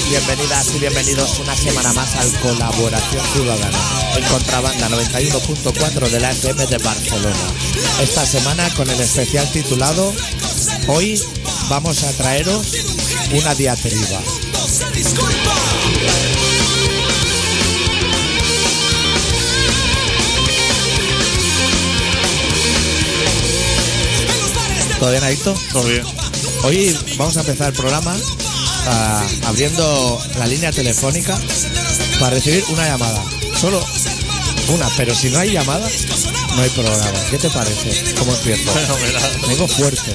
bienvenidas y bienvenidos una semana más al Colaboración Ciudadana en Contrabanda 91.4 de la FM de Barcelona. Esta semana con el especial titulado Hoy vamos a traeros una diatriba. ¿Todo bien, Adicto? Todo bien. Hoy vamos a empezar el programa abriendo la línea telefónica para recibir una llamada. Solo una, pero si no hay llamada, no hay programa. ¿Qué te parece? ¿Cómo empiezo? Fenomenal. Vengo fuerte.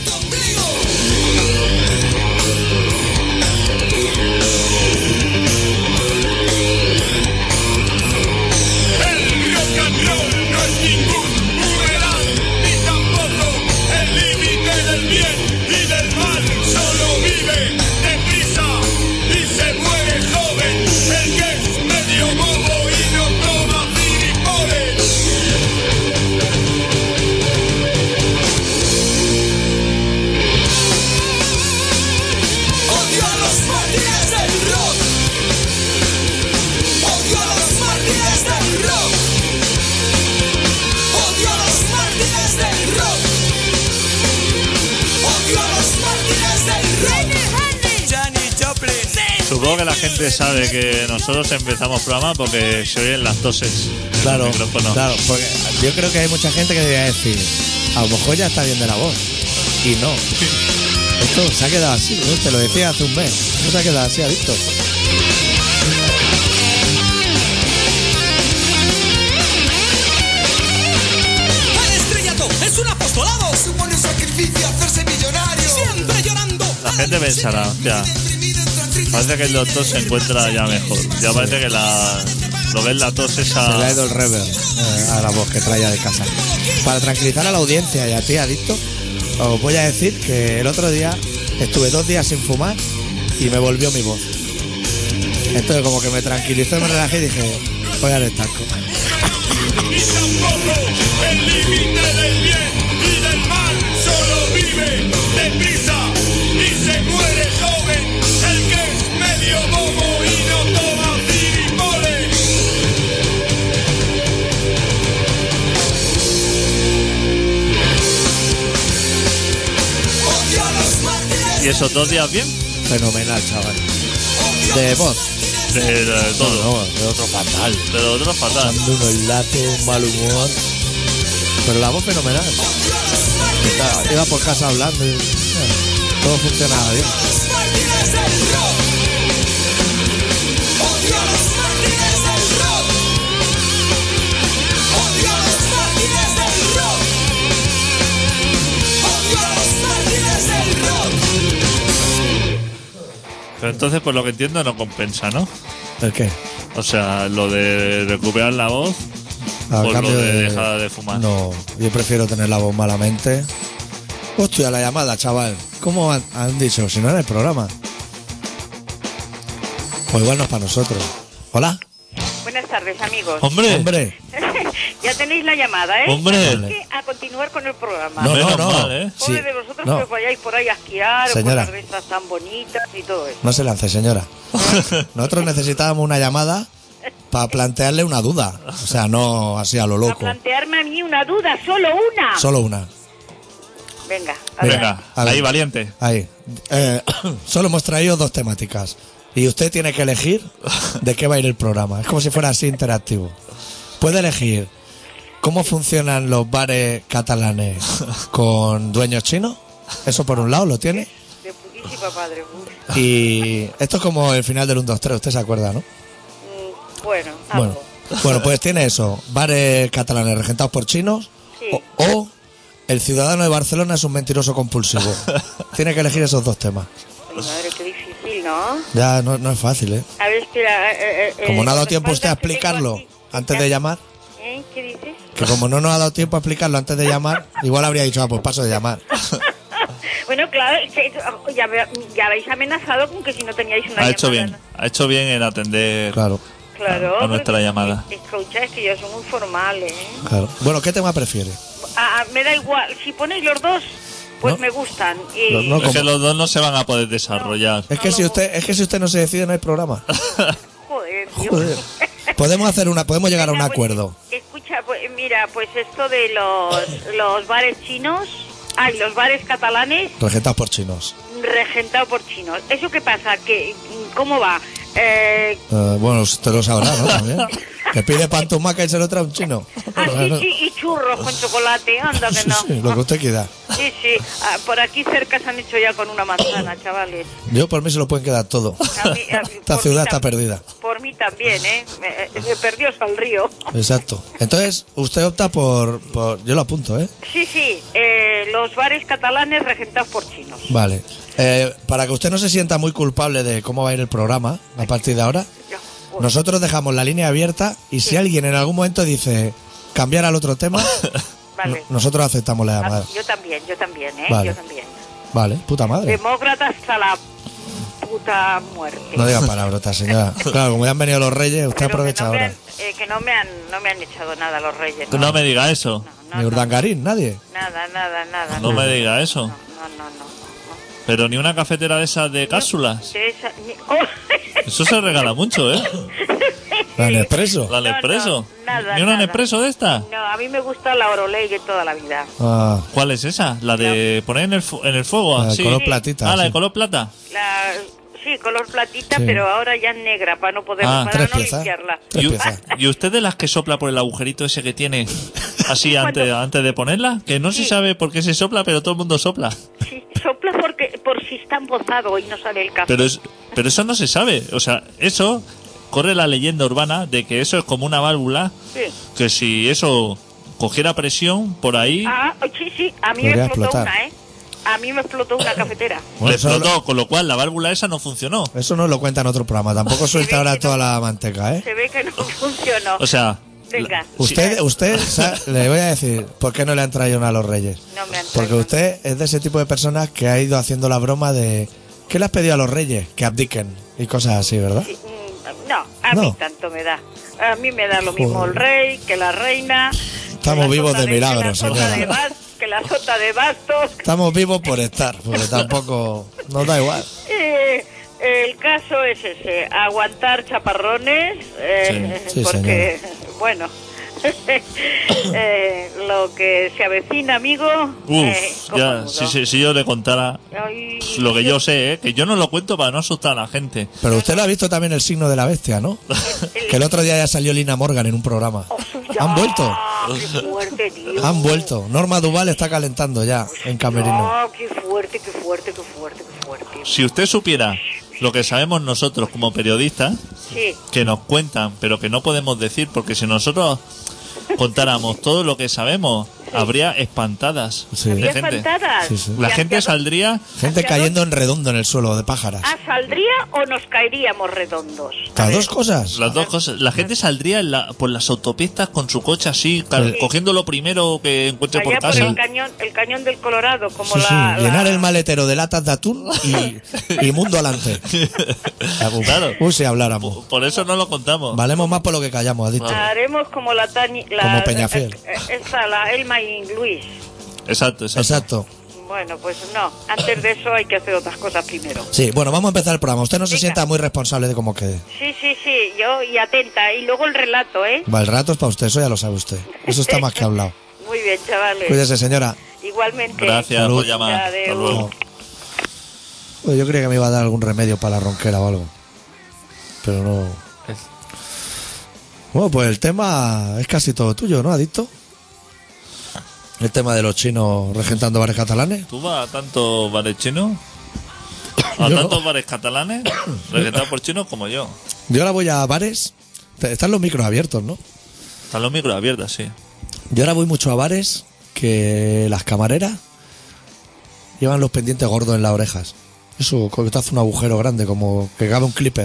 Supongo que la gente sabe que nosotros empezamos programa porque se oyen las toses. Claro, claro, porque yo creo que hay mucha gente que debería decir, a lo mejor ya está bien de la voz. Y no. Esto se ha quedado así, ¿no? Te lo decía hace un mes. No se ha quedado así, Adicto. El estrellato es un apostolado. Supone un sacrificio hacerse millonario. Siempre llorando. La gente pensará, hostia, parece que el doctor se encuentra ya mejor. Ya parece que lo que es la tos esa. Se le ha ido el reverb a la voz que traía de casa. Para tranquilizar a la audiencia y a ti, Adicto, os voy a decir que el otro día estuve 2 días sin fumar y me volvió mi voz. Entonces como que me tranquilizó, me relajé y dije, voy al estanco. Y tampoco el límite del bien y del mal, solo vive deprisa y se muere joven el que es medio bobo y no toma firipoles. ¿Y esos 2 días bien? Fenomenal, chaval. De voz. De todo. No, de otro fatal. De lo otro fatal. Echando unos latos, un mal humor. Pero la voz fenomenal. Iba por casa hablando y todo funcionaba bien. Pero entonces, por lo que entiendo, no compensa, ¿no? ¿El qué? O sea, lo de recuperar la voz Al por lo cambio de dejar de fumar. No, yo prefiero tener la voz malamente. Hostia, la llamada, chaval. ¿Cómo han dicho? Si no era el programa. Pues igual no es para nosotros. Hola. Buenas tardes, amigos. Hombre. Ya tenéis la llamada, ¿eh? Hombre. Así que a continuar con el programa. No. Menos mal, ¿eh? Pobre Sí, de vosotros no. que os vayáis por ahí a esquiar Señora. o por las risas tan bonitas y todo eso. No se lance, señora. Nosotros necesitábamos una llamada para plantearle una duda. O sea, no así a lo A loco. plantearme a mí una duda, solo una. Solo una. Venga, a ver. Venga, A ver. ahí, valiente. Ahí. Solo hemos traído 2 temáticas. Y usted tiene que elegir de qué va a ir el programa. Es como si fuera así interactivo. Puede elegir cómo funcionan los bares catalanes con dueños chinos. Eso por un lado lo tiene. De putísima padre. Y esto es como el final del 1, 2, 3. Usted se acuerda, ¿no? Bueno, Bueno, algo. pues tiene eso. Bares catalanes regentados por chinos. Sí. O el ciudadano de Barcelona es un mentiroso compulsivo. Tiene que elegir esos 2 temas. Ay, madre, qué difícil, ¿no? Ya no es fácil, ¿eh? A ver, espera. Como no ha dado las tiempo usted a espaldas que tengo explicarlo aquí. antes de llamar, ¿Qué dices? que como no nos ha dado tiempo a explicarlo antes de llamar, igual habría dicho, pues paso de llamar. Bueno, claro, ya habéis amenazado con que si no teníais una Ha hecho llamada, bien. Ha hecho bien en atender Claro, Claro. a nuestra porque llamada. Escucha, es que yo soy muy formal, ¿eh? claro. Bueno, ¿qué tema prefiere? Me da igual. Si ponéis los dos, pues No. me gustan. Y... No, Es que los dos no se van a poder desarrollar. Es que si usted no se decide, no hay programa. Joder, tío. Joder. Podemos llegar a un Venga, pues, acuerdo. Escucha, pues, mira, pues esto de los bares chinos, los bares catalanes Regentados por chinos. regentados por chinos. ¿Eso qué pasa? ¿Cómo va? Bueno, usted lo sabrá, ¿no? También. Que pide pan tumaca y se lo trae un chino. Sí, y churros con chocolate, anda que no. Sí, lo que usted quiera. Sí, por aquí cerca se han hecho ya con una manzana, chavales. Yo por mí se lo pueden quedar todo. Esta Por ciudad mí está tam- perdida. Por mí también, ¿eh? Me perdió al río. Exacto. Entonces, usted opta por... Yo lo apunto, ¿eh? Sí, los bares catalanes regentados por chinos. Vale. Para que usted no se sienta muy culpable de cómo va a ir el programa a partir de ahora, Pues, nosotros dejamos la línea abierta y si alguien en algún momento dice cambiar al otro tema, vale. nosotros aceptamos la llamada. Yo también, ¿eh? Vale. Yo también. Vale, puta madre. Demócrata hasta la puta muerte. No diga palabrotas, señora. Claro, como ya han venido los reyes, usted Pero aprovecha que ahora. que no me han echado nada los reyes. No me diga eso. Ni Urdangarín, nadie. Nada. No me diga eso. No. Pero ni una cafetera de esas de cápsulas. De esa- ¡Oh! Eso se regala mucho, ¿eh? La Nespresso. La Nespresso. nada, ¿Ni una nada. Nespresso de esta? No, a mí me gusta la Oroley de toda la vida. Ah, ¿Cuál es esa? ¿La de poner en el fuego? la de así. color platita. Ah, la de sí. color plata. Sí, color platita, Sí. pero ahora ya negra para no poder, Ah, para tres no piezas. limpiarla. Tres ¿Y, piezas. ¿Y usted de las que sopla por el agujerito ese que tiene así antes de ponerla? Que no se Sí. sabe por qué se sopla, pero todo el mundo sopla. Sí, sopla por si está embozado y no sale el café. Pero eso no se sabe. O sea, eso corre la leyenda urbana de que eso es como una válvula Sí. que si eso cogiera presión por ahí, Sí, a mí Podría me explotó explotar. una, ¿eh? A mí me explotó una cafetera. Bueno, le eso, explotó, con lo cual la válvula esa no funcionó. eso nos lo cuenta en otro programa. Tampoco suelta ve ahora que toda no. la manteca, ¿eh? Se ve que no funcionó. O sea, Venga. Usted le voy a decir, ¿por qué no le han traído una a los reyes? No me han Porque traído. usted es de ese tipo de personas que ha ido haciendo la broma de ¿qué le has pedido a los reyes? Que abdiquen y cosas así, ¿verdad? Sí, no, a No. mí tanto me da. A mí me da lo mismo el rey que la reina. Estamos vivos de milagro, señora. Que la sota de bastos. Estamos vivos por estar, porque tampoco nos da igual. El caso es ese, aguantar chaparrones, Sí, porque, bueno, lo que se avecina, amigo, ya, si yo le contara Ay, lo que yo sé, que yo no lo cuento para no asustar a la gente. Pero usted lo ha visto también el signo de la bestia, ¿no? Que el otro día ya salió Lina Morgan en un programa. ¿Han vuelto? Qué fuerte, tío. Han vuelto. Norma Duval está calentando ya en Camerino. Qué fuerte. Si usted supiera lo que sabemos nosotros como periodistas, Sí, que nos cuentan, pero que no podemos decir, porque si nosotros contáramos todo lo que sabemos, habría espantadas Sí. de ¿había gente. espantadas? Sí, sí. La ¿Y gente hacia- saldría Gente cayendo en redondo en el suelo de pájaras. ¿Saldría o nos caeríamos redondos? Las dos cosas. las dos cosas. La gente saldría por las autopistas con su coche así, cogiendo lo primero que encuentre por Allá por casa. el cañón del Colorado, como Sí, sí. la... Llenar el maletero de latas de atún y mundo alante. Claro. Uy, si habláramos. Por eso no lo contamos. Valemos más por lo que callamos, ha dicho. Haremos como la Tani... Como Peñafiel. La Elma y Luis. Exacto. Exacto. Bueno, pues no. Antes de eso hay que hacer otras cosas primero. Sí, bueno, vamos a empezar el programa. Usted no se Venga. sienta muy responsable de cómo quede. Sí, yo y atenta. Y luego el relato, ¿eh? Va, el rato es para usted, eso ya lo sabe usted. Eso está más que hablado. Muy bien, chavales. Cuídese, señora. Igualmente. Gracias Salud. por llamar. Adeu. Hasta luego. Pues yo creía que me iba a dar algún remedio para la ronquera o algo. Pero no. Bueno, pues el tema es casi todo tuyo, ¿no, Adicto? El tema de los chinos regentando bares catalanes. ¿Tú vas a tantos bares chinos? ¿A Yo tantos no. bares catalanes? Regentados por chinos como yo. Yo ahora voy a bares. Están los micros abiertos, ¿no? Están los micros abiertos, sí. Yo ahora voy mucho a bares que las camareras llevan los pendientes gordos en las orejas. Eso, que te hace un agujero grande, como que cabe un clipper.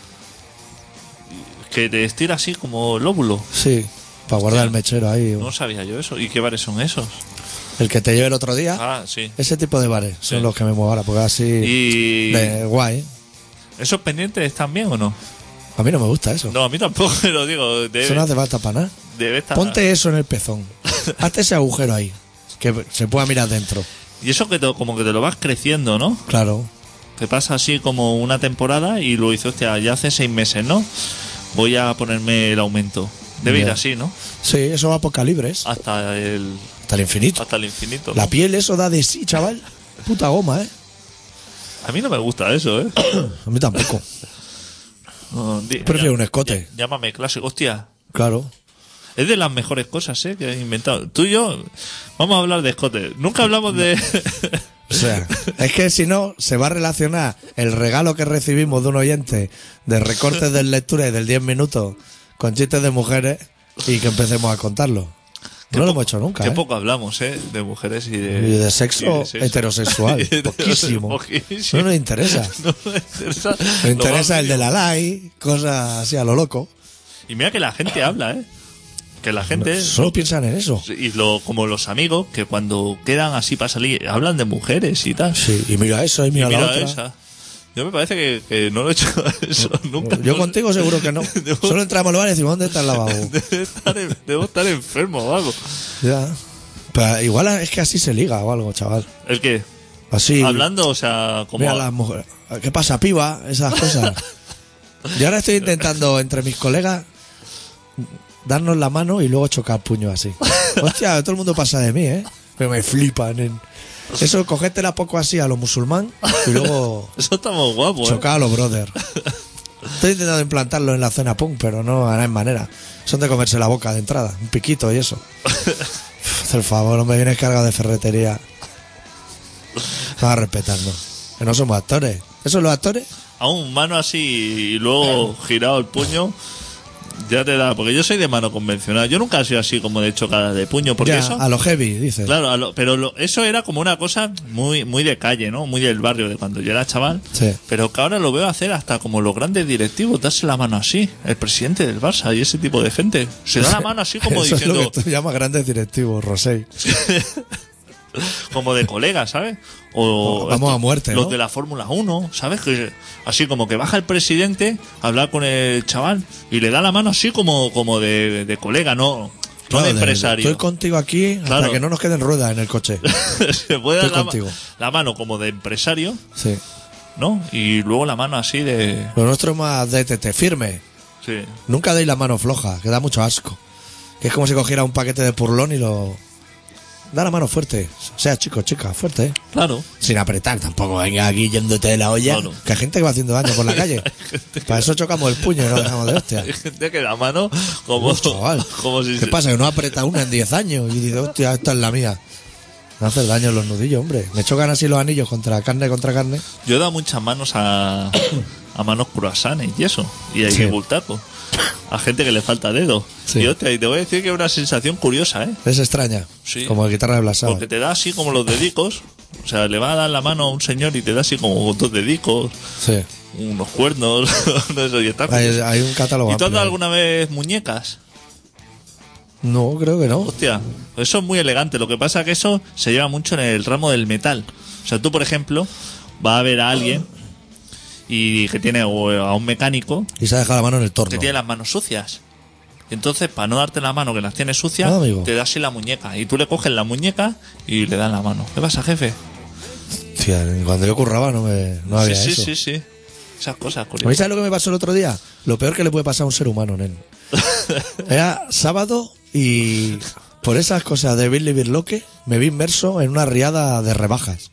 Que te estira así como lóbulo. Sí, para guardar Sí. el mechero ahí. No sabía yo eso. ¿Y qué bares son esos? El que te lleve el otro día. Ah, sí. Ese tipo de bares son Sí. los que me muevo ahora, porque así. ¿Y De guay. esos pendientes están bien o no? A mí no me gusta eso. No, a mí tampoco, lo digo. Eso no hace falta para nada. Debe estar. Ponte eso en el pezón. Hazte ese agujero ahí. Que se pueda mirar dentro. Y eso que como que te lo vas creciendo, ¿no? Claro. Te pasa así como una temporada y luego dices, hostia, ya hace 6 meses, ¿no? Voy a ponerme el aumento. Debe ir Ya. así, ¿no? Sí, eso va por calibres. Hasta el Hasta el infinito. hasta el infinito. ¿no? La piel, eso da de sí, chaval. Puta goma, ¿eh? A mí no me gusta eso, ¿eh? A mí tampoco. No, Prefiero un escote. Llámame clásico, hostia. Claro. Es de las mejores cosas, ¿eh? Que he inventado. Tú y yo vamos a hablar de escote. Nunca hablamos de... O sea, es que si no, se va a relacionar el regalo que recibimos de un oyente de recortes de lectura y del 10 minutos con chistes de mujeres y que empecemos a contarlo. No lo hemos hecho nunca, Qué ¿eh? poco hablamos, ¿eh? De mujeres y Y de sexo heterosexual. Y de Poquísimo. poquísimo. No nos interesa. No me interesa. Nos interesa Lo el de más la LAI, cosas así a lo loco. mínimo. Y mira que la gente habla, ¿eh? Que la gente... Solo piensan en eso. Y como los amigos, que cuando quedan así para salir, hablan de mujeres y tal. Sí, y mira eso, y Y mira, la mira otra. esa. Yo me parece que no lo he hecho eso nunca. Yo contigo seguro que no. Solo entramos al bar y decimos, ¿dónde está el lavabo? Debo estar enfermo o algo. Ya. Pero igual es que así se liga o algo, chaval. ¿El qué? Así. Hablando, o sea, como... Mira las mujeres. ¿Qué pasa, piba? Esas cosas. Yo ahora estoy intentando, entre mis colegas, darnos la mano y luego chocar puños así. Hostia, todo el mundo pasa de mí, ¿eh? Pero me flipan. Eso, cogértela poco así a lo musulmán y luego Eso está muy guapo, ¿eh? chocar a los brothers. Estoy intentando implantarlo en la zona punk, pero no hay manera. Son de comerse la boca de entrada, un piquito y eso. Haz el favor, no me vienes cargado de ferretería. Vas a respetarnos. Que no somos actores. ¿Eso los actores? A un mano así y luego girado el puño, ya te da. Porque yo soy de mano convencional. Yo nunca he sido así como de chocada de puño, porque Ya, eso. a lo heavy, dices. Claro, pero eso era como una cosa muy de calle, ¿no? Muy del barrio, de cuando yo era chaval. Sí. Pero que ahora lo veo hacer hasta como los grandes directivos, darse la mano así. El presidente del Barça y ese tipo de gente. Se da la mano así como Eso diciendo, es lo que tú llamas grandes directivos, Rosé. como de colegas, ¿sabes? O Vamos a muerte, los ¿no? de la Fórmula 1, ¿sabes? Que así como que baja el presidente a hablar con el chaval y le da la mano así como de colega, no Claro, de empresario. Estoy contigo aquí hasta Claro. que no nos queden ruedas en el coche. Se puede dar Estoy contigo. la mano como de empresario, Sí. ¿no? Y luego la mano así de... Lo nuestro es más DTT, firme. Sí. Nunca deis la mano floja, que da mucho asco. Que es como si cogiera un paquete de purlón y lo... Da la mano fuerte. O sea, chico, chica, fuerte, ¿eh? Claro. Sin apretar tampoco. Venga aquí yéndote de la olla. Claro. Que hay gente que va haciendo daño por la calle. Para eso chocamos el puño y no dejamos de hostia. Hay gente que da mano como... Uf, chaval. como si ¿Qué se- pasa? Que no aprieta una en 10 años. Y dice, hostia, esta es la mía. No hacer daño en los nudillos, hombre. Me chocan así los anillos contra carne. Yo he dado muchas manos a manos cruasanes y eso. Y hay Sí. que ocultarlo. A gente que le falta dedo. Sí. Y hostia, y te voy a decir que es una sensación curiosa, ¿eh? Es extraña. Sí. Como guitarra de blasado. Porque te da así como los dedicos. O sea, le va a dar la mano a un señor y te da así como dos dedicos, Sí. unos cuernos, no eso, y está Hay un catálogo. ¿Y tú has amplio dado ahí. alguna vez muñecas? No, creo que no. Hostia, eso es muy elegante. Lo que pasa es que eso se lleva mucho en el ramo del metal. O sea, tú, por ejemplo, vas a ver a alguien y que tiene, o a un mecánico Y se ha dejado la mano en el torno. que tiene las manos sucias. Entonces, para no darte la mano que las tienes sucias, Ah, amigo. te das así la muñeca. Y tú le coges la muñeca y le das la mano. ¿Qué pasa, jefe? Hostia, cuando yo curraba no había sí, eso. sí. Esas cosas ¿A mí curiosas. sabes lo que me pasó el otro día? Lo peor que le puede pasar a un ser humano, nen. Era sábado y por esas cosas de Billy Birloque me vi inmerso en una riada de rebajas.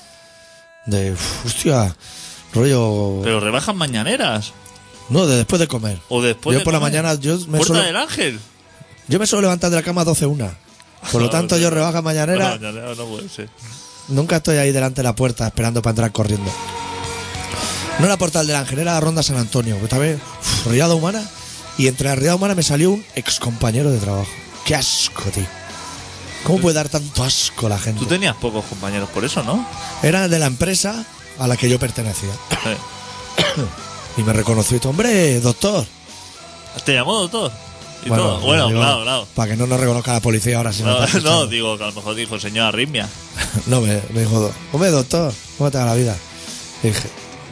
Hostia, rollo... Pero rebajas mañaneras. No, de después de comer. O después Yo de por la comer. mañana, Puerta del Ángel. yo me suelo levantar de la cama a 12:01. Por lo tanto, yo rebaja mañanera, Mañanera no puede ser. nunca estoy ahí delante de la puerta esperando para entrar corriendo. No era Portal del Ángel, era la Ronda San Antonio, que también, riada humana. Y entre la riada humana me salió un ex compañero de trabajo. Qué asco, tío. ¿Cómo puede dar tanto asco la gente? Tú tenías pocos compañeros por eso, ¿no? Era de la empresa a la que yo pertenecía. Eh. Y me reconoció y dijo, hombre, doctor. ¿Te llamó doctor? Y todo. Bueno, digo, claro. Para que no nos reconozca la policía ahora. Si nos está No, escuchando. digo que a lo mejor dijo señor Arritmia. No, me dijo, hombre, doctor, ¿cómo te va la vida? Y dije,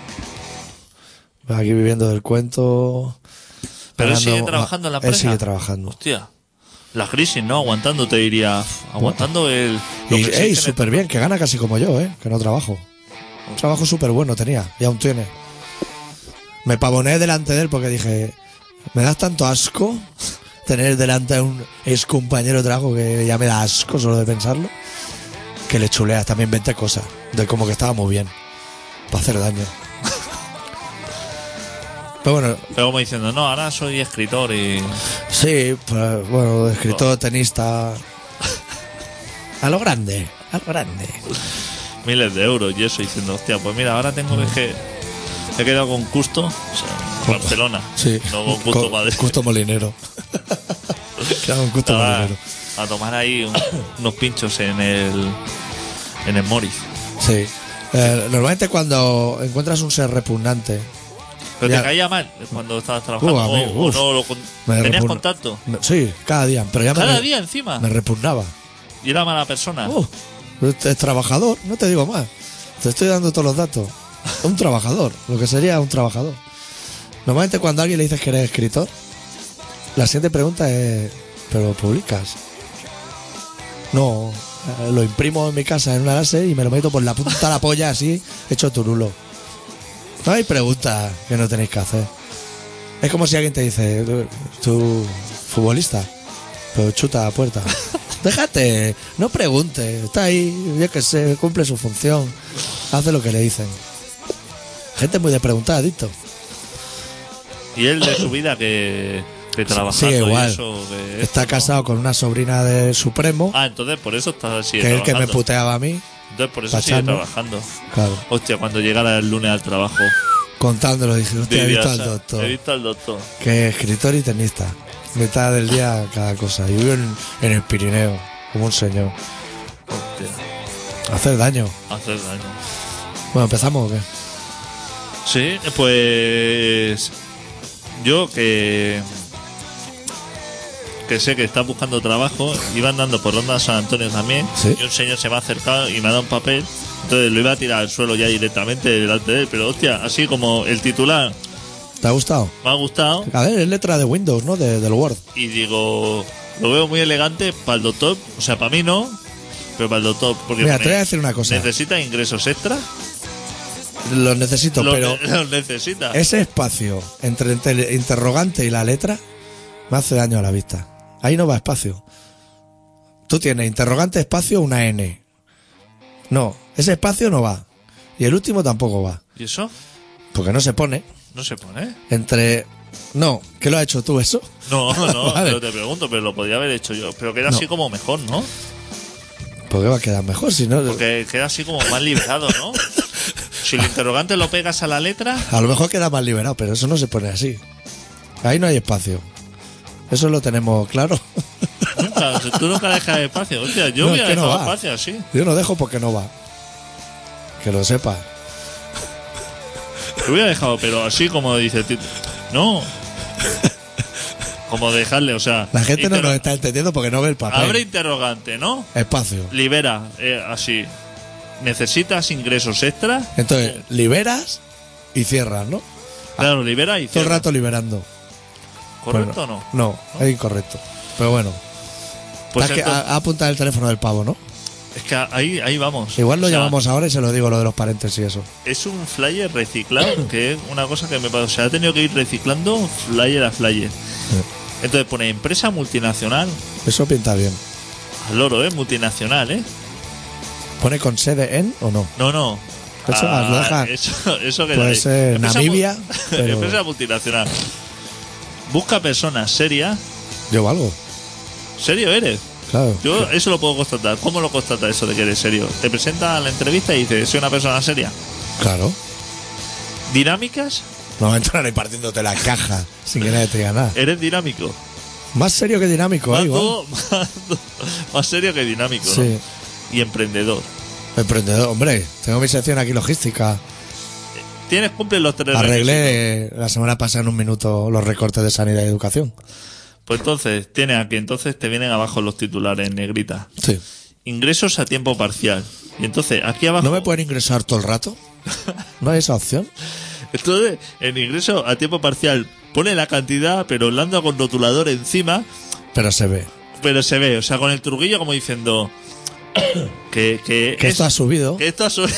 aquí viviendo del cuento. Pero él pagando- sigue trabajando en la Él empresa. sigue trabajando. Hostia. La crisis, ¿no? Aguantando, te diría. Aguantando Lo Y que sí que súper bien, que gana casi como yo, que no trabajo. Un trabajo súper bueno tenía, y aún tiene. Me pavoné delante de él porque dije, me das tanto asco tener delante a un ex compañero de trabajo que ya me da asco solo de pensarlo, que le chuleas también 20 cosas, de como que estaba muy bien, para hacer daño. Pero bueno, Pero como diciendo, no, ahora soy escritor y... sí, pues, bueno, escritor, tenista. A lo grande, a lo grande. miles de euros y eso, diciendo, hostia, pues mira, ahora tengo que he quedado con Custo, o sea, en Barcelona, Sí, no con Custo Madrid. Custo Molinero. Claro, un Custo Estaba Molinero. a tomar ahí unos pinchos en el Moritz. Sí. Normalmente cuando encuentras un ser repugnante. Pero Ya. te caía mal cuando estabas trabajando. Amigo, o uf. no lo Me ¿Tenías repugna- contacto? Sí, cada día. Pero ya Cada día encima. me repugnaba. Y era mala persona. Es trabajador, no te digo más. Te estoy dando todos los datos. Un trabajador, lo que sería un trabajador. Normalmente cuando a alguien le dices que eres escritor, la siguiente pregunta es, ¿pero lo publicas? No, lo imprimo en mi casa en una láser y me lo meto por la punta de la polla así, hecho turulo. No hay preguntas que no tenéis que hacer. Es como si alguien te dice, tú, futbolista, pero chuta a puerta. Déjate, no preguntes, está ahí, yo que sé, cumple su función, hace lo que le dicen. Gente muy de preguntar, adicto. Y él de su vida que trabajando Sigue igual. y eso. Que Está esto, ¿no? casado con una sobrina de Supremo, Ah, entonces por eso está así. que es el que me trabajando. puteaba a mí. Entonces por eso sigue Tachando. trabajando. Claro, Hostia, cuando llegara el lunes al trabajo. contándolo, dije, hostia, he diría, visto al o sea, doctor, He visto al doctor. que es escritor y tenista. Mitad del día cada cosa. Y vive en el Pirineo, como un señor. Hostia, Hacer daño. hacer daño. Bueno, ¿empezamos o qué? Sí, pues yo que sé que está buscando trabajo, iba andando por Ronda de San Antonio también, Sí. y un señor se me ha acercado y me ha dado un papel, entonces lo iba a tirar al suelo ya directamente delante de él, pero hostia, así como el titular ¿Te ha gustado? me ha gustado A ver, es letra de Windows, ¿no? Del Word. y digo, lo veo muy elegante para el doctor, o sea, para mí no, pero para el doctor, porque Mira, pone, te voy a decir una cosa. necesita ingresos extra, Los necesito, Lo- pero los necesita. ese espacio entre el interrogante y la letra me hace daño a la vista. Ahí no va espacio. Tú tienes interrogante, espacio, una N. No, ese espacio no va. Y el último tampoco va. ¿Y eso? Porque no se pone No se pone. entre... No, ¿qué lo has hecho tú eso? No, no, Vale. pero te pregunto, pero lo podría haber hecho yo. Pero queda No. así como mejor, ¿no? ¿Por qué va a quedar mejor si no? Porque queda así como más liberado, ¿no? Si el interrogante lo pegas a la letra, A lo mejor queda más liberado, pero eso no se pone así. Ahí no hay espacio. Eso lo tenemos claro. tú nunca dejas espacio. Hostia, yo No, voy a es que no dejar va. espacio así. Yo no dejo porque no va. Que lo sepa. Lo hubiera dejado, pero así como dice el título. No. Como dejarle, o sea. La gente no interro- nos está entendiendo porque no ve el papel. Abre interrogante, ¿no? Espacio. Libera, así. ¿Necesitas ingresos extra? Entonces, liberas y cierras, ¿no? Claro, libera y Todo el cierra. rato liberando. ¿Correcto Bueno, o no? No, es incorrecto. Pero bueno. Pues Está que entonces- a apuntar el teléfono del pavo, ¿no? es que ahí vamos. Igual lo O sea, llamamos ahora y se lo digo lo de los paréntesis y eso. Es un flyer reciclado, que es una cosa que me pasa. O sea, ha tenido que ir reciclando flyer a flyer. Entonces pone empresa multinacional. Eso pinta bien. Al loro, multinacional, ¿Pone con sede en o no? No. Eso, lo deja. Eso que Puede ahí. ser Namibia, pero- Empresa multinacional. Busca personas serias. Yo valgo. ¿Serio eres? Claro. Yo eso lo puedo constatar. ¿Cómo lo constata eso de que eres serio? Te presenta a la entrevista y dice, soy una persona seria. Claro. ¿Dinámicas? No va a entrar ahí partiéndote la caja sin que nadie te diga nada. ¿Eres dinámico? Más serio que dinámico, Más, igual. más serio que dinámico, ¿no? Sí. Y emprendedor. Emprendedor, hombre. Tengo mi sección aquí logística. Cumple los tres requisitos. Arreglé la semana pasada en un minuto los recortes de sanidad y educación. Pues entonces, tiene aquí, entonces te vienen abajo los titulares en negrita. Sí. Ingresos a tiempo parcial. Y entonces, aquí abajo. ¿No me pueden ingresar todo el rato? ¿No hay esa opción? Entonces, en ingreso a tiempo parcial pone la cantidad, pero le anda con rotulador encima, Pero se ve. pero se ve, o sea, con el truquillo como diciendo, que esto ha subido. Que esto ha subido.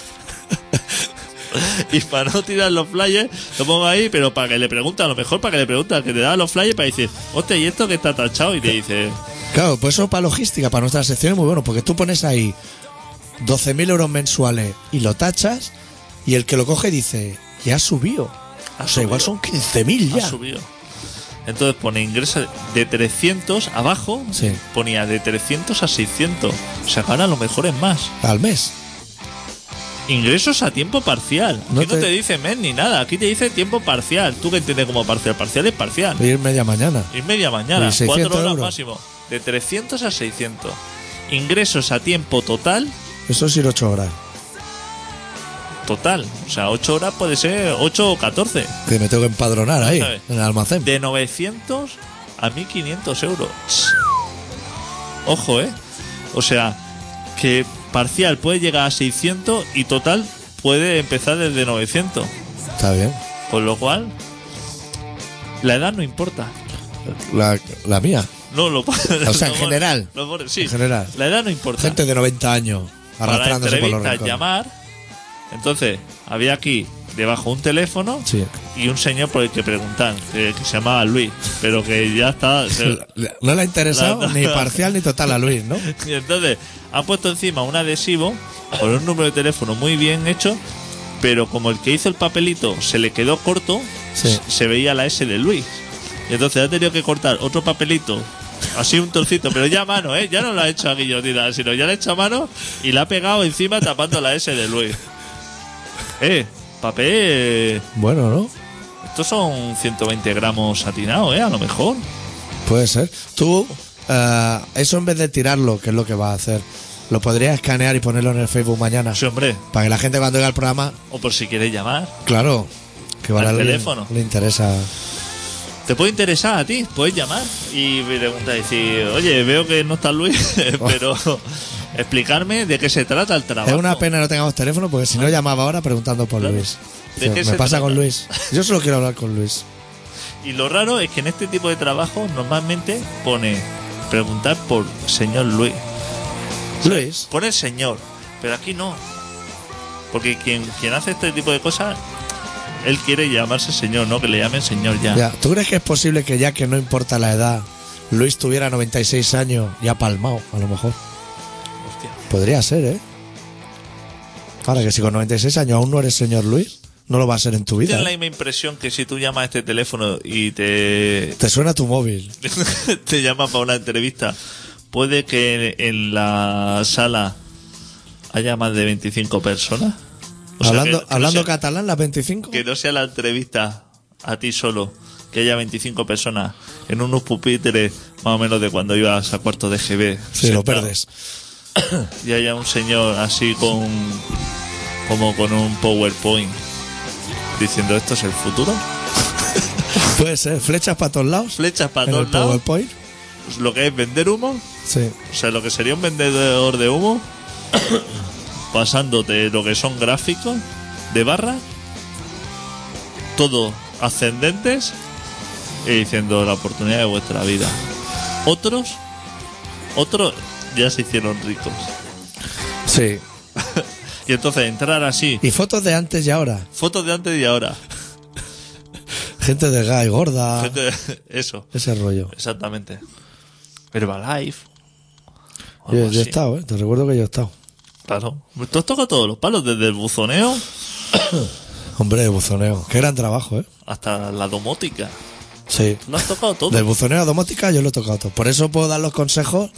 Y para no tirar los flyers, lo pongo ahí, pero para que le pregunte, a lo mejor para que le pregunte al que te da los flyers, para decir, hostia, ¿y esto que está tachado? Y te dice, Claro, pues eso para logística, para nuestra sección es muy bueno, porque tú pones ahí 12.000 euros mensuales y lo tachas, y el que lo coge dice, ya ha subido. O sea, igual son 15.000 ha ya. subido. Entonces pone ingresos de 300 abajo, Sí. ponía de 300 a 600. O sea, gana a lo mejor es más. Al mes. Ingresos a tiempo parcial. No Aquí no te- te dice mes ni nada. Aquí te dice tiempo parcial. ¿Tú qué entiendes como parcial? Parcial es parcial. Ir media mañana. Y media mañana. Y 600 4 horas euros. máximo. De 300 a 600. Ingresos a tiempo total. Eso es ir 8 horas. Total. O sea, 8 horas puede ser 8 o 14. Que me tengo que empadronar ahí, ¿Sabes? en el almacén. De 900 a 1.500 euros. Ojo, ¿eh? O sea, que parcial puede llegar a 600 y total puede empezar desde 900. Está bien. Con lo cual, la edad no importa. La mía. No, lo O sea, en lo- general. sí, En general. la edad no importa. Gente de 90 años Para arrastrándose por los entrevistas, rincones. llamar. Entonces, había aquí debajo un teléfono Sí. y un señor por el que preguntar, que se llamaba Luis, pero que ya está. No le ha interesado La- ni parcial ni total a Luis, ¿no? Y entonces han puesto encima un adhesivo con un número de teléfono muy bien hecho, pero como el que hizo el papelito se le quedó corto, Sí. se veía la S de Luis. Y entonces ha tenido que cortar otro papelito, así un trocito, pero ya a mano, ¿eh? Ya no lo ha hecho a guillotina, sino ya lo ha hecho a mano y la ha pegado encima tapando la S de Luis. Papel. Bueno, ¿no? Estos son 120 gramos satinados, a lo mejor. Puede ser. Tú, eso en vez de tirarlo, que es lo que vas a hacer, lo podrías escanear y ponerlo en el Facebook mañana. Sí, hombre. Para que la gente cuando oiga el programa, O por si quieres llamar. claro, que igual a Al alguien teléfono. le interesa. Te puede interesar a ti, puedes llamar y preguntar y decir, oye, veo que no está Luis, pero explicarme de qué se trata el trabajo. Es una pena no tengamos teléfono, porque si no llamaba ahora preguntando por Claro. Luis. ¿De qué Me se pasa trata? con Luis. Yo solo quiero hablar con Luis. Y lo raro es que en este tipo de trabajo normalmente pone preguntar por señor Luis. Luis. Pone señor, pero aquí no. Porque quien hace este tipo de cosas, él quiere llamarse señor, no que le llamen señor ya. Ya. ¿Tú crees que es posible que ya que no importa la edad, Luis tuviera 96 años y ha palmado, a lo mejor? Hostia. Podría ser, ¿eh? Ahora que si con 96 años aún no eres señor Luis, no lo va a ser en tu vida. Tienes la ¿eh? misma impresión que si tú llamas a este teléfono y te Te suena tu móvil. te llama para una entrevista, puede que en la sala haya más de 25 personas. O sea, Hablando, que no hablando sea- catalán, las 25. que no sea la entrevista a ti solo, que haya 25 personas en unos pupitres más o menos de cuando ibas a cuarto de GB. Sí, lo sentado, perdes. Y haya un señor así como con un PowerPoint diciendo esto es el futuro. Puede ser. Flechas para todos lados. Flechas para en todos el lados. PowerPoint. Pues lo que es vender humo. Sí. O sea, lo que sería un vendedor de humo, pasándote lo que son gráficos de barra, todo ascendentes, y diciendo la oportunidad de vuestra vida. Otros ya se hicieron ricos. Sí. Y entonces entrar así, Y fotos de antes y ahora. fotos de antes y ahora. Gente delgada y gorda. Gente- Eso, Ese rollo. exactamente. Herbalife. o algo Yo he así. estado, ¿eh? Te recuerdo que yo he estado. Claro. Tú has tocado todos los palos, desde el buzoneo Hombre, de buzoneo. Qué gran trabajo, ¿eh? hasta la domótica. Sí. Lo has tocado todo. Del buzoneo a domótica yo lo he tocado todo. Por eso puedo dar los consejos.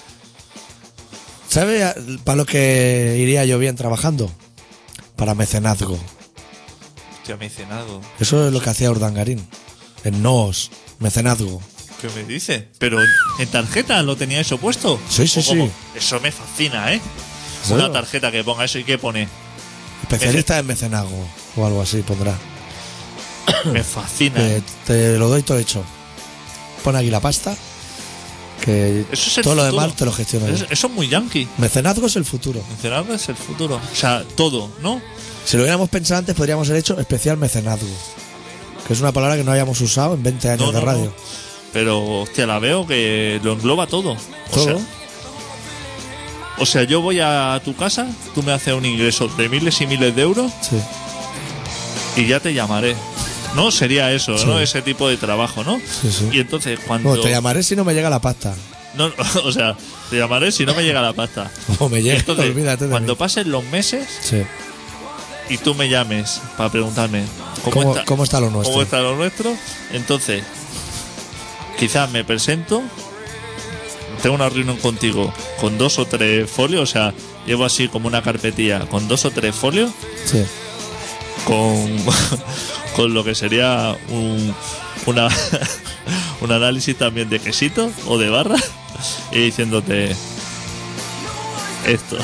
¿Sabes para lo que iría yo bien trabajando? Para mecenazgo. Hostia, mecenado. Eso es lo que hacía Urdangarín. En NOS, mecenazgo. ¿Qué me dice? Pero en tarjeta lo tenía eso puesto. Sí, sí, ¿O cómo? sí. Eso me fascina, ¿eh? ¿Sí? Una tarjeta que ponga eso y que pone. Especialista en mecenazgo. O algo así pondrá. Me fascina. Te lo doy todo hecho. Pon aquí la pasta. Que Eso es el todo lo futuro. demás te lo gestiono yo. Eso es muy yankee. Mecenazgo es el futuro. Mecenado es el futuro. O sea, todo, ¿no? Si lo hubiéramos pensado antes, podríamos haber hecho especial mecenazgo. Que es una palabra que no habíamos usado en 20 años de radio. Pero, hostia, la veo que lo engloba todo. O Todo. sea, O sea, yo voy a tu casa, tú me haces un ingreso de miles y miles de euros Sí. y ya te llamaré. ¿No? Sería eso, Sí. ¿no? Ese tipo de trabajo, ¿no? Sí. Y entonces cuando... Bueno, te llamaré si no me llega la pasta. No, o sea, te llamaré si no me llega la pasta. O me Y llega, entonces, olvídate de cuando mí. pasen los meses Sí. y tú me llames para preguntarme ¿Cómo está lo nuestro? ¿Cómo está lo nuestro? Entonces, quizás me presento, tengo una reunión contigo con 2 o 3 folios, o sea, llevo así como una carpetilla con 2 o 3 folios, Sí. con lo que sería un análisis también de quesito o de barra y diciéndote esto.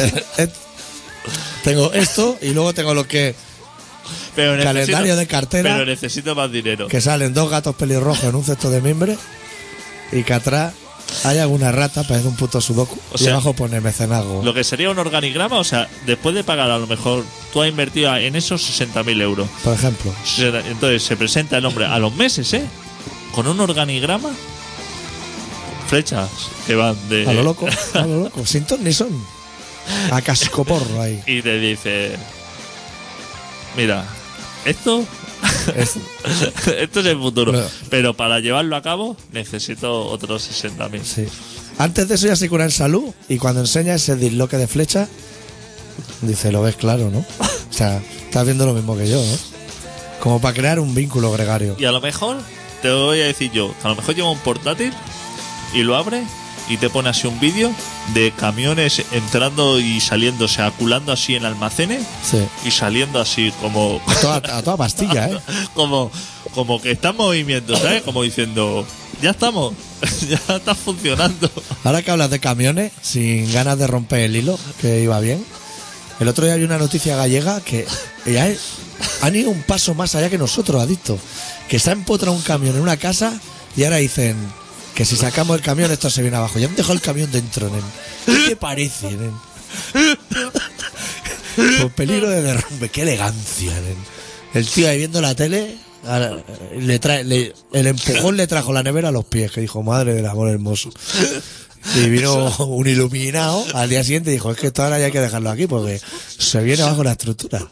Tengo esto y luego tengo lo que Pero calendario de cartera, Pero necesito más dinero. que salen 2 gatos pelirrojos en un cesto de mimbre y que atrás hay alguna rata, parece un puto sudoku. O Y sea, abajo pone mecenazgo. Lo que sería un organigrama, o sea, después de pagar a lo mejor, tú has invertido en esos 60.000 euros. Por ejemplo. Entonces se presenta el hombre a los meses, con un organigrama, flechas que van de... A lo loco, sin ton ni son. A cascoporro ahí. Y te dice, mira, esto Es- es el futuro, Pero- pero para llevarlo a cabo necesito otros 60.000. sí. Antes de eso ya se cura en salud y cuando enseña ese disloque de flecha, dice, lo ves claro, ¿no? O sea, estás viendo lo mismo que yo, ¿no? Como para crear un vínculo gregario. Y a lo mejor, te voy a decir yo, a lo mejor lleva un portátil y lo abre y te pone así un vídeo de camiones entrando y saliendo, o sea, aculando así en almacenes Sí. y saliendo así como A toda pastilla, ¿eh? como que está en movimiento, ¿sabes? Como diciendo, ya estamos, ya está funcionando. Ahora que hablas de camiones, sin ganas de romper el hilo, que iba bien. El otro día había una noticia gallega que ya han ido un paso más allá que nosotros, adictos. Que se ha empotrado un camión en una casa y ahora dicen que si sacamos el camión esto se viene abajo. Ya han dejado el camión dentro, nen. ¿Qué te parece, nen? Con peligro de derrumbe. Qué elegancia, nen. El tío ahí viendo la tele, el empujón le trajo la nevera a los pies, que dijo, madre del amor hermoso. Y vino un iluminado al día siguiente y dijo, es que esto ahora ya hay que dejarlo aquí porque se viene abajo la estructura.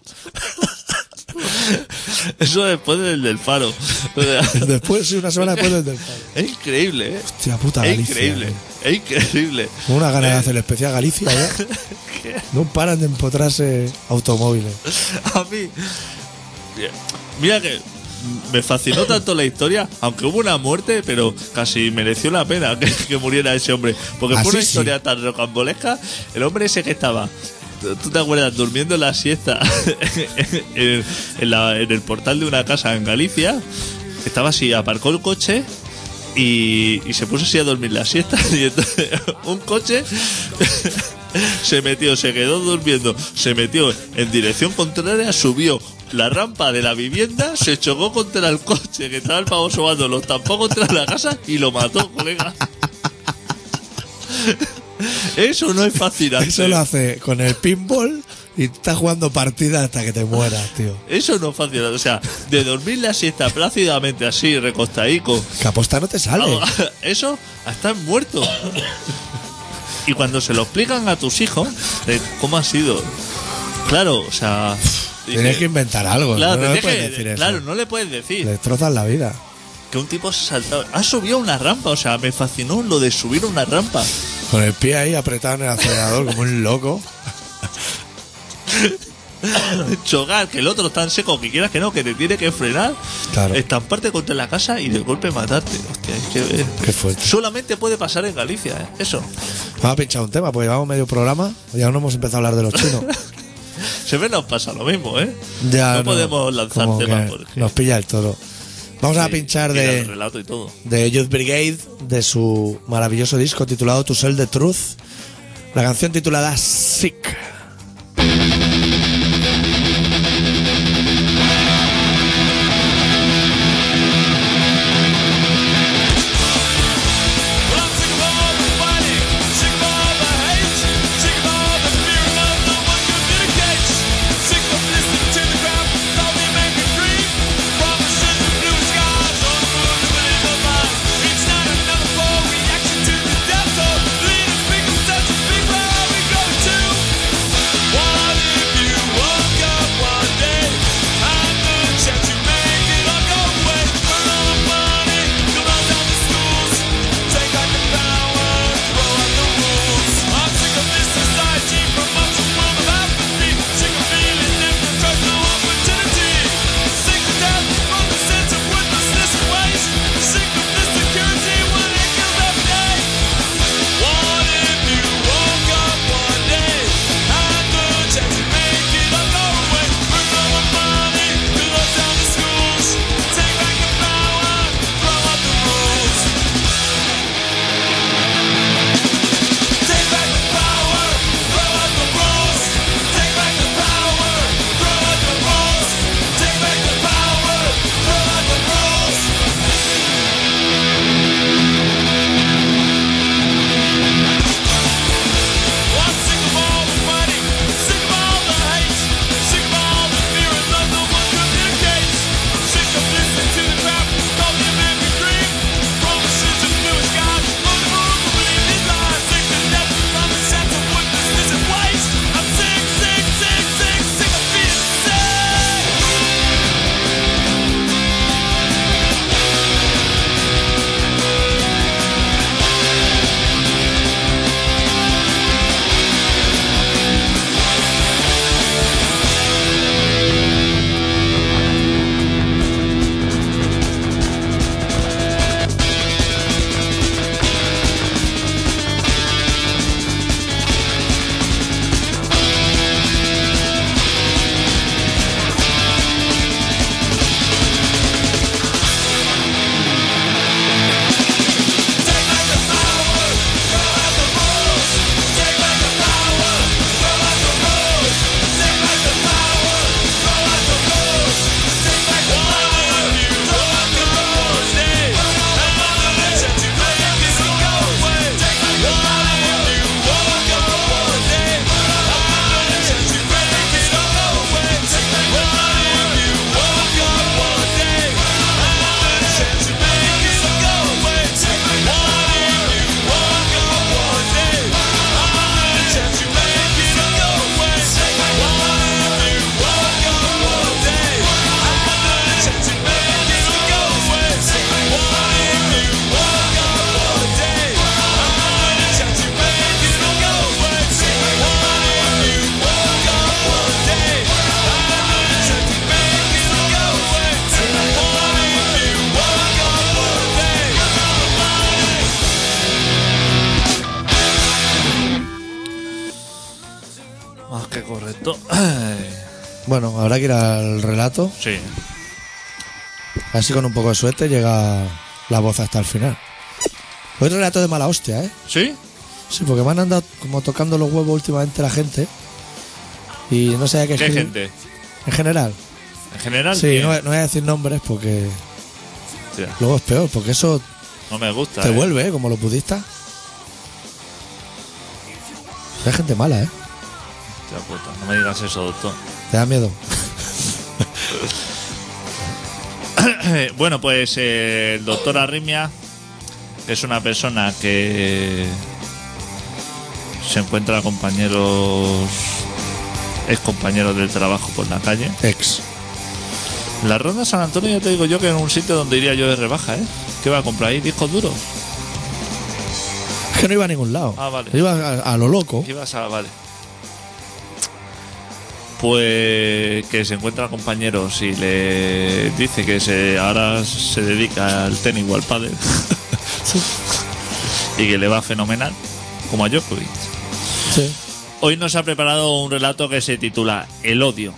Eso después del paro. O sea, Después, sí, una semana después del paro. es increíble, ¿eh? Hostia puta Es Galicia. increíble, es increíble. Con una gana de hacer el especial Galicia ya. No paran de empotrarse automóviles. A mí, mira que me fascinó tanto la historia, aunque hubo una muerte, pero casi mereció la pena que muriera ese hombre, porque Así fue una sí. historia tan rocambolesca. El hombre ese que estaba, ¿tú te acuerdas? Durmiendo en la siesta en el portal de una casa en Galicia. Estaba así, aparcó el coche y se puso así a dormir la siesta. Y entonces un coche se quedó durmiendo, se metió en dirección contraria, subió la rampa de la vivienda, se chocó contra el coche que estaba el pavo sobando, lo estampó contra la casa y lo mató, colega. Eso no es fascinante. Eso lo hace con el pinball y está jugando partidas hasta que te mueras, tío. Eso no es fascinante. O sea, de dormir la siesta plácidamente así, recostadico, Que aposta no te sale. eso a estar muerto. Y cuando se lo explican a tus hijos, de cómo ha sido, claro, o sea, Tienes que inventar algo. claro, no le tienes puedes que- decir eso. claro, no le puedes decir Le destrozas la vida. que un tipo se saltado, ha subido una rampa, o sea, me fascinó lo de subir una rampa. Con el pie ahí apretado en el acelerador como un loco. Chocar, que el otro es tan seco que quieras que no, que te tiene que frenar, Claro. estamparte contra la casa y de golpe matarte. Hostia, es que Qué fuerte. solamente puede pasar en Galicia, eso. Vamos a pinchar un tema, pues llevamos medio programa y aún no hemos empezado a hablar de los chinos. Siempre nos pasa lo mismo, ¿eh? Ya no podemos lanzar como temas que porque nos pilla el toro. Vamos a sí, pinchar mira el de relato y todo. Youth Brigade, de su maravilloso disco titulado To Sell the Truth, la canción titulada Sick. Well, I'm sick of all the fighting, sick of all the hate, sick of all the fear and no one communicates. Sick of listening to the crowd, tell me make me dream. Promises of blue skies, all the moon within the mind. It's not another poor reaction to the death toll. Leaders speak of such a big world, we Bueno, habrá que ir al relato. Sí. Así con un poco de suerte llega la voz hasta el final. Hoy relato de mala hostia, ¿eh? ¿Sí? Sí, porque me han andado como tocando los huevos últimamente la gente. Y no sé a qué ¿Qué escribir. gente? En general. ¿En general? Sí, ¿quién? no voy a decir nombres porque Hostia, luego es peor, porque eso no me gusta. te vuelve, ¿eh? Como los budistas. Hay gente mala, ¿eh? Hostia puta, no me digas eso, doctor. Te da miedo. Bueno, pues el doctor Arritmia, que es una persona que se encuentra ex compañeros del trabajo por la calle. Ex. La Ronda San Antonio, ya te digo yo que en un sitio donde iría yo de rebaja, ¿eh? ¿Qué va a comprar ahí? ¿Discos duros? Es que no iba a ningún lado. Ah, vale. Iba a lo loco. Ibas a... Vale. Pues que se encuentra compañeros y le dice que ahora se dedica al tenis o al pádel y que le va fenomenal, como a Djokovic. Sí. Hoy nos ha preparado un relato que se titula El odio.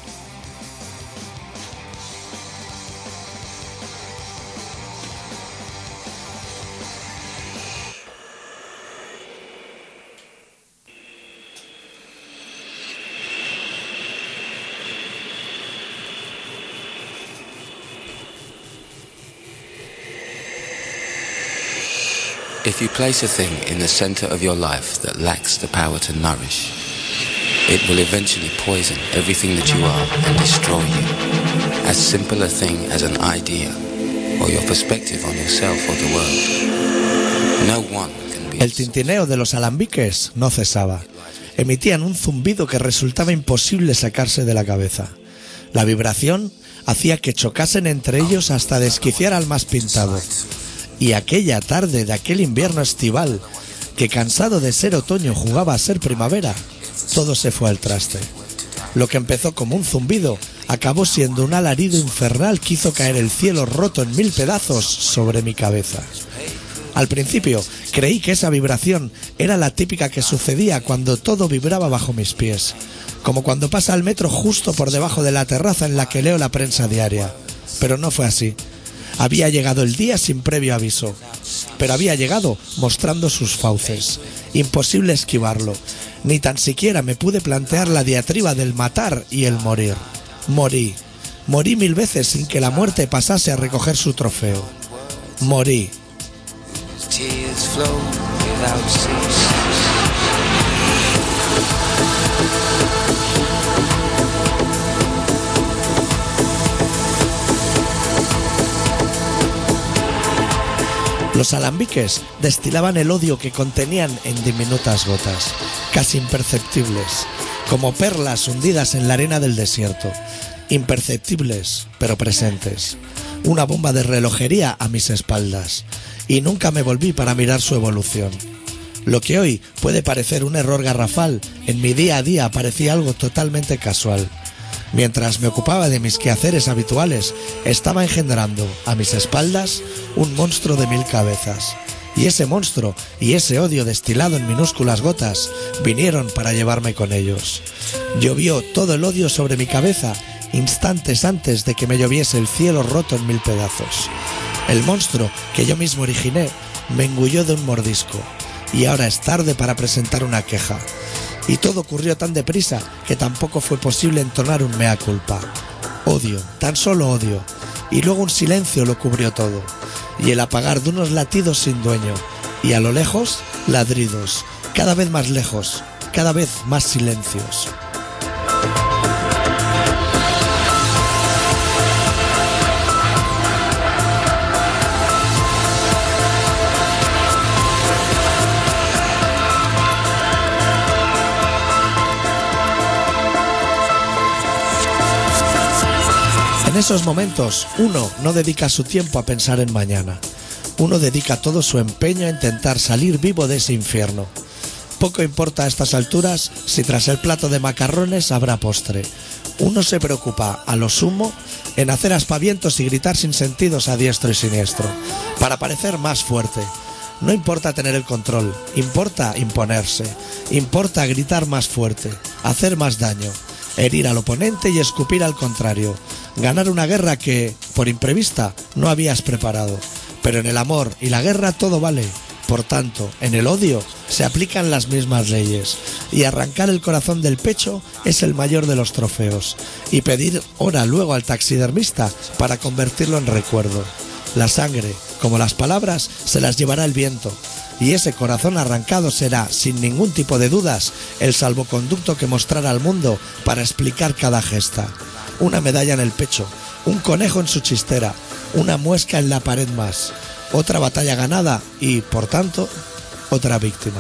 If you place a thing in the center of your life that lacks the power to nourish, it will eventually poison everything that you are and destroy you. As simple a thing as an idea or your perspective on yourself or the world. No one can be... El tintineo de los alambiques no cesaba. Emitían un zumbido que resultaba imposible sacarse de la cabeza. La vibración hacía que chocasen entre ellos hasta desquiciar al más pintado. Y aquella tarde de aquel invierno estival, que cansado de ser otoño jugaba a ser primavera, todo se fue al traste. Lo que empezó como un zumbido acabó siendo un alarido infernal que hizo caer el cielo roto en 1000 pedazos sobre mi cabeza. Al principio creí que esa vibración era la típica que sucedía cuando todo vibraba bajo mis pies, como cuando pasa el metro justo por debajo de la terraza en la que leo la prensa diaria. Pero no fue así. Había llegado el día sin previo aviso, pero había llegado mostrando sus fauces. Imposible esquivarlo. Ni tan siquiera me pude plantear la diatriba del matar y el morir. Morí. Morí 1000 veces sin que la muerte pasase a recoger su trofeo. Morí. Tears flow without cease. Los alambiques destilaban el odio que contenían en diminutas gotas, casi imperceptibles, como perlas hundidas en la arena del desierto. Imperceptibles, pero presentes. Una bomba de relojería a mis espaldas. Y nunca me volví para mirar su evolución. Lo que hoy puede parecer un error garrafal, en mi día a día parecía algo totalmente casual. Mientras me ocupaba de mis quehaceres habituales, estaba engendrando a mis espaldas un monstruo de 1000 cabezas. Y ese monstruo y ese odio destilado en minúsculas gotas vinieron para llevarme con ellos. Llovió todo el odio sobre mi cabeza instantes antes de que me lloviese el cielo roto en 1000 pedazos. El monstruo que yo mismo originé me engulló de un mordisco. Y ahora es tarde para presentar una queja. Y todo ocurrió tan deprisa que tampoco fue posible entonar un mea culpa. Odio, tan solo odio. Y luego un silencio lo cubrió todo. Y el apagar de unos latidos sin dueño. Y a lo lejos, ladridos. Cada vez más lejos. Cada vez más silencios. En esos momentos, uno no dedica su tiempo a pensar en mañana. Uno dedica todo su empeño a intentar salir vivo de ese infierno. Poco importa a estas alturas si tras el plato de macarrones habrá postre. Uno se preocupa, a lo sumo, en hacer aspavientos y gritar sin sentidos a diestro y siniestro, para parecer más fuerte. No importa tener el control, importa imponerse, importa gritar más fuerte, hacer más daño. herir al oponente y escupir al contrario, ganar una guerra que, por imprevista, no habías preparado. Pero en el amor y la guerra todo vale. Por tanto, en el odio se aplican las mismas leyes, y arrancar el corazón del pecho es el mayor de los trofeos, y pedir hora luego al taxidermista para convertirlo en recuerdo. La sangre, como las palabras, se las llevará el viento, y ese corazón arrancado será, sin ningún tipo de dudas, el salvoconducto que mostrará al mundo para explicar cada gesta. Una medalla en el pecho, un conejo en su chistera, una muesca en la pared más. Otra batalla ganada y, por tanto, otra víctima.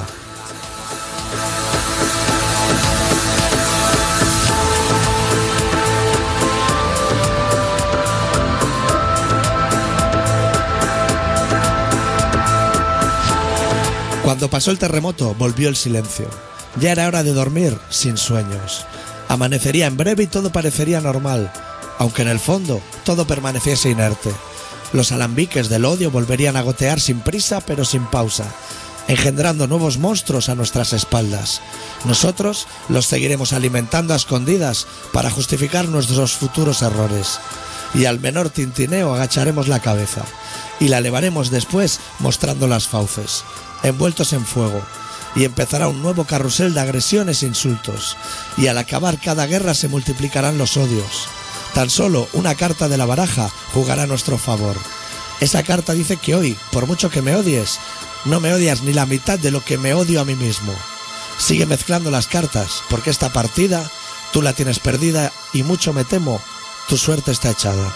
Cuando pasó el terremoto, volvió el silencio. Ya era hora de dormir sin sueños. Amanecería en breve y todo parecería normal, aunque en el fondo todo permaneciese inerte. Los alambiques del odio volverían a gotear sin prisa pero sin pausa, engendrando nuevos monstruos a nuestras espaldas. Nosotros los seguiremos alimentando a escondidas para justificar nuestros futuros errores. Y al menor tintineo agacharemos la cabeza y la elevaremos después mostrando las fauces, envueltos en fuego. Y empezará un nuevo carrusel de agresiones e insultos. Y al acabar cada guerra se multiplicarán los odios. Tan solo una carta de la baraja jugará a nuestro favor. Esa carta dice que hoy, por mucho que me odies, no me odias ni la mitad de lo que me odio a mí mismo. Sigue mezclando las cartas, porque esta partida tú la tienes perdida y mucho me temo, tu suerte está echada.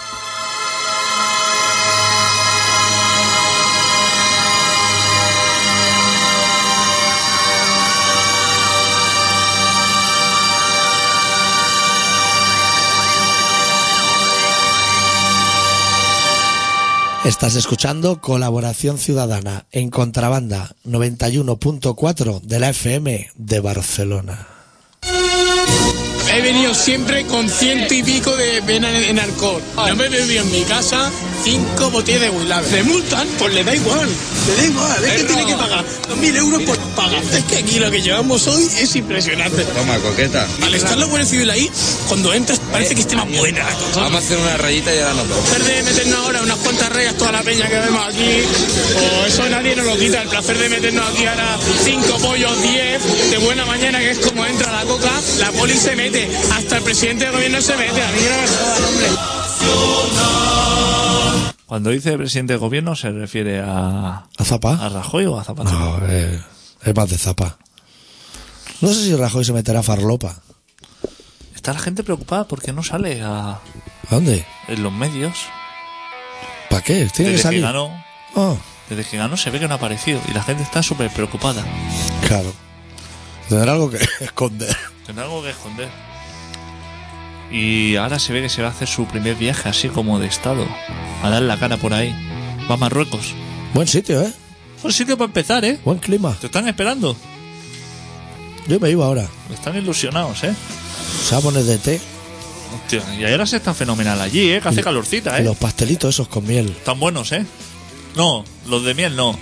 Estás escuchando Colaboración Ciudadana en Contrabanda 91.4 de la FM de Barcelona. He venido siempre con 100 y pico de pena en alcohol. No me bebí en mi casa 5 botellas de Willabe. ¿Le multan? Pues le da igual. Le da igual. Es que tiene que pagar 2.000 euros por pagar. Es que aquí lo que llevamos hoy es impresionante. Toma, coqueta. Al estar la Guardia Civil ahí, cuando entras parece que esté más buena la cosa. Vamos a hacer una rayita y ahora nos vemos. El placer de meternos ahora unas cuantas rayas toda la peña que vemos aquí, o eso nadie nos lo quita. El placer de meternos aquí ahora 5 pollos, 10 de buena mañana, que es como entra la coca, la poli se mete, hasta el presidente del gobierno se mete. A mí no me jodan, hombre. Cuando dice presidente del gobierno, ¿se refiere a Zapá? ¿A Rajoy o a Zapatero? No, es más de Zapá. No sé si Rajoy se meterá a farlopa. Está la gente preocupada porque no sale ¿A dónde? en los medios. ¿Para qué? Tiene que salir. Desde que ganó se ve que no ha aparecido y la gente está súper preocupada. Claro. Tendrá algo que esconder. Tendrá algo que esconder. Y ahora se ve que se va a hacer su primer viaje así como de estado, a dar la cara por ahí. Va a Marruecos. Buen sitio, ¿eh? Buen sitio para empezar, ¿eh? Buen clima. Te están esperando. Yo me iba ahora. Están ilusionados, ¿eh? Sabones de té. Hostia, y ahora se está fenomenal allí, ¿eh? Que hace calorcita, ¿eh? Y los pastelitos esos con miel. Están buenos, ¿eh? No, los de miel no.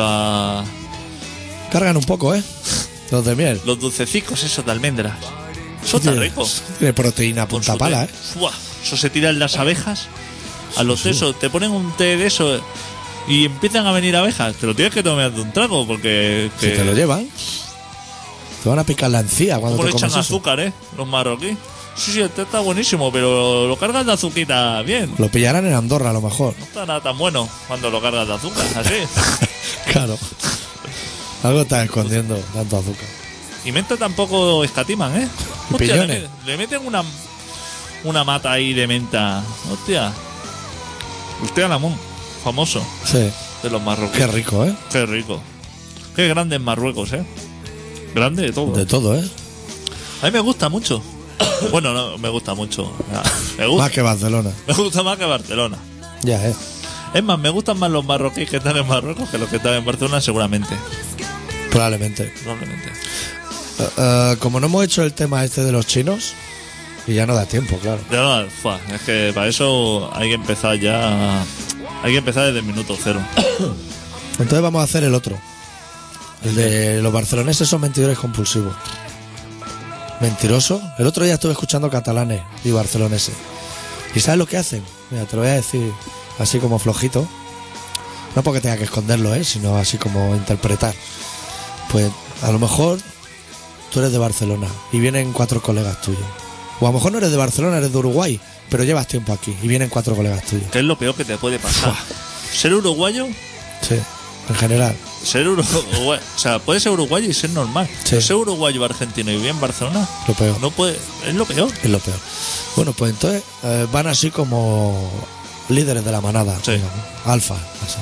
Cargan un poco, ¿eh? Los de miel. Los dulcecicos esos de almendras. Eso está rico. Tiene proteína a punta pala, ¿eh? Fuah, eso se tira en las abejas. A los tesos, te ponen un té de eso y empiezan a venir abejas. Te lo tienes que tomar de un trago porque... Si te lo llevan, te van a picar la encía cuando ¿Cómo te le echan comes eso? azúcar, los marroquíes? Sí, el té está buenísimo, pero lo cargas de azuquita bien. Lo pillarán en Andorra a lo mejor. No está nada tan bueno cuando lo cargas de azúcar, así. Claro. Algo está escondiendo tanto azúcar. Y menta tampoco escatiman, ¿eh? Y Hostia, piñones. le meten una mata ahí de menta. Hostia. Usted Alamón, famoso Sí. de los marroquíes. Qué rico, ¿eh? Qué rico. Qué grande es Marruecos, ¿eh? Grande de todo. De todo, ¿eh? A mí me gusta mucho. Bueno, no, me gusta mucho. Me gusta. Más que Barcelona. Me gusta más que Barcelona. Ya, ¿eh? Es más, me gustan más los marroquíes que están en Marruecos que los que están en Barcelona, seguramente. Probablemente. Probablemente. Como no hemos hecho el tema este de los chinos, y ya no da tiempo, claro. Ya no, es que para eso hay que empezar ya. Hay que empezar desde el minuto cero. Entonces vamos a hacer el otro. El de los barceloneses son mentidores compulsivos. Mentiroso. El otro día estuve escuchando catalanes y barceloneses. ¿Y sabes lo que hacen? Mira, te lo voy a decir así como flojito. No porque tenga que esconderlo, sino así como interpretar. Pues a lo mejor tú eres de Barcelona y vienen 4 colegas tuyos. O a lo mejor no eres de Barcelona, eres de Uruguay, pero llevas tiempo aquí y vienen 4 colegas tuyos. ¿Qué es lo peor que te puede pasar? ¿Ser uruguayo? Sí, en general. Ser uruguayo, o sea, puede ser uruguayo y ser normal. Sí. Pero ser uruguayo o argentino y vivir en Barcelona, Lo peor. no puede, es lo peor. Es lo peor. Bueno, pues entonces van así como líderes de la manada, Sí. digamos, alfa, así.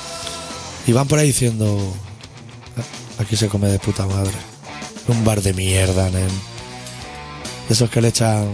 Y van por ahí diciendo: aquí se come de puta madre. Un bar de mierda, nen. De esos que le echan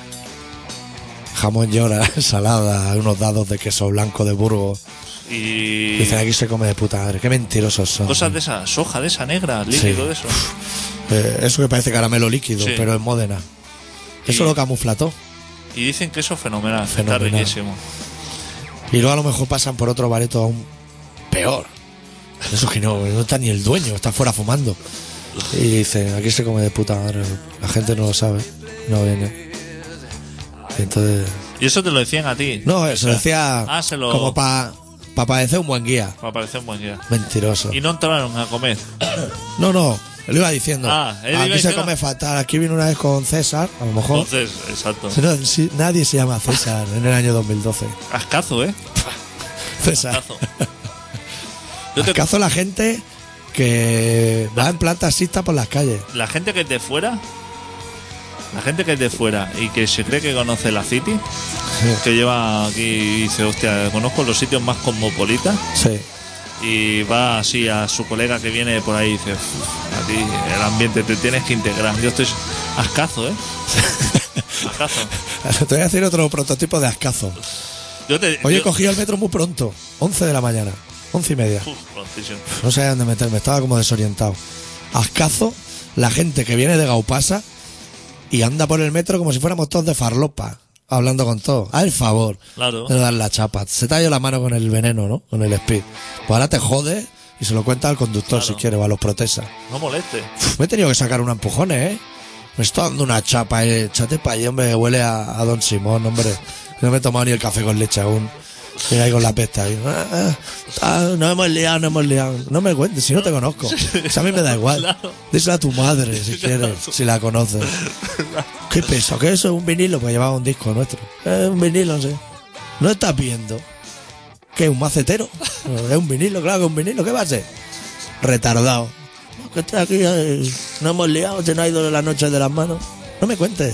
jamón york, ensalada, unos dados de queso blanco de Burgos. Y Dicen: aquí se come de puta madre. Qué mentirosos son. cosas de esa soja, de esa negra, líquido Sí. de eso. Eso que parece caramelo líquido, Sí. pero en Módena. Eso Y- lo camufla todo. Y dicen que eso es fenomenal, Fenomenal. está riquísimo. Y luego a lo mejor pasan por otro bareto aún peor. Eso que no está ni el dueño, está fuera fumando. Y dicen: aquí se come de puta madre. La gente no lo sabe, no viene. Y entonces... Y eso te lo decían a ti. No, se lo decía se lo- como para parecer un buen guía. Para parecer un buen día. Mentiroso. Y no entraron a comer. No, él iba diciendo: Él iba aquí se diciendo- come fatal. Aquí vino una vez con César, a lo mejor. Entonces, exacto. No, sí, nadie se llama César en el año 2012. Ascazo, ¿eh? César. Ascazo. Yo te- Ascazo la gente que va en plan taxista por las calles. La gente que es de fuera, la gente que es de fuera y que se cree que conoce la City, que lleva aquí y dice: hostia, conozco los sitios más cosmopolitas, Sí. y va así a su colega que viene por ahí y dice: "Uf, a ti el ambiente te tienes que integrar". Yo estoy ascazo, ¿eh? Ascazo. Te voy a decir otro prototipo de ascazo. Hoy he cogido el metro muy pronto, 11 de la mañana, 11:30. Prontísimo. No sabía dónde meterme, estaba como desorientado. Ascazo la gente que viene de Gaupasa y anda por el metro como si fuéramos todos de farlopa, hablando con todos. Haz el favor Claro. de no dar la chapa. Se te ha ido la mano con el veneno, ¿no? Con el speed. Pues ahora te jode y se lo cuenta al conductor, Claro. si quiere, o a los protesas. No moleste. Me he tenido que sacar unos empujones, ¿eh? Me está dando una chapa, échate pa' allí, hombre, huele a Don Simón, hombre. No me he tomado ni el café con leche aún. Y ahí con la pesta ahí. No hemos liado. No me cuentes, si no te conozco. Si a mí me da igual. Claro. Díselo a tu madre, si quieres, si la conoces. ¿Qué peso? ¿Qué eso es un vinilo? Pues llevaba un disco nuestro. Es un vinilo, no sé. ¿No estás viendo? ¿Qué es un macetero? Es un vinilo, claro que es un vinilo. ¿Qué va a ser? Retardado. No, que estoy aquí, no hemos liado, se nos ha ido la noche de las manos. No me cuentes.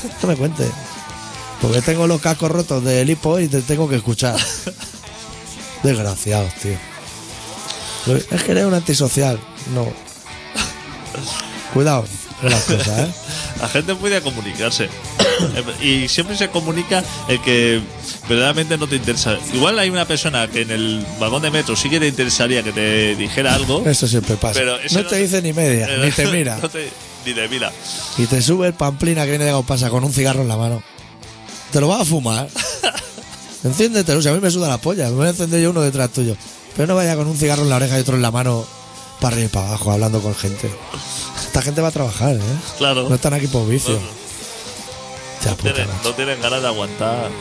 Porque tengo los cascos rotos del hipo y te tengo que escuchar. Desgraciados, tío. Es que eres un antisocial. No. Cuidado con las cosas, ¿eh? La gente puede comunicarse. Y siempre se comunica el que verdaderamente no te interesa. Igual hay una persona que en el vagón de metro sí que te interesaría que te dijera algo. Eso siempre pasa. Pero ese No te dice ni media, ni te mira. Ni te mira. Y te sube el pamplina que viene de Gaupasa con un cigarro en la mano. ¿Te lo vas a fumar? Enciéndetelo, si a mí me suda la polla. Me voy a encender yo uno detrás tuyo. Pero no vaya con un cigarro en la oreja y otro en la mano para arriba y para abajo, hablando con gente. Esta gente va a trabajar, ¿eh? Claro. No están aquí por vicio. Hostia puta, macho. No tienen ganas de aguantar.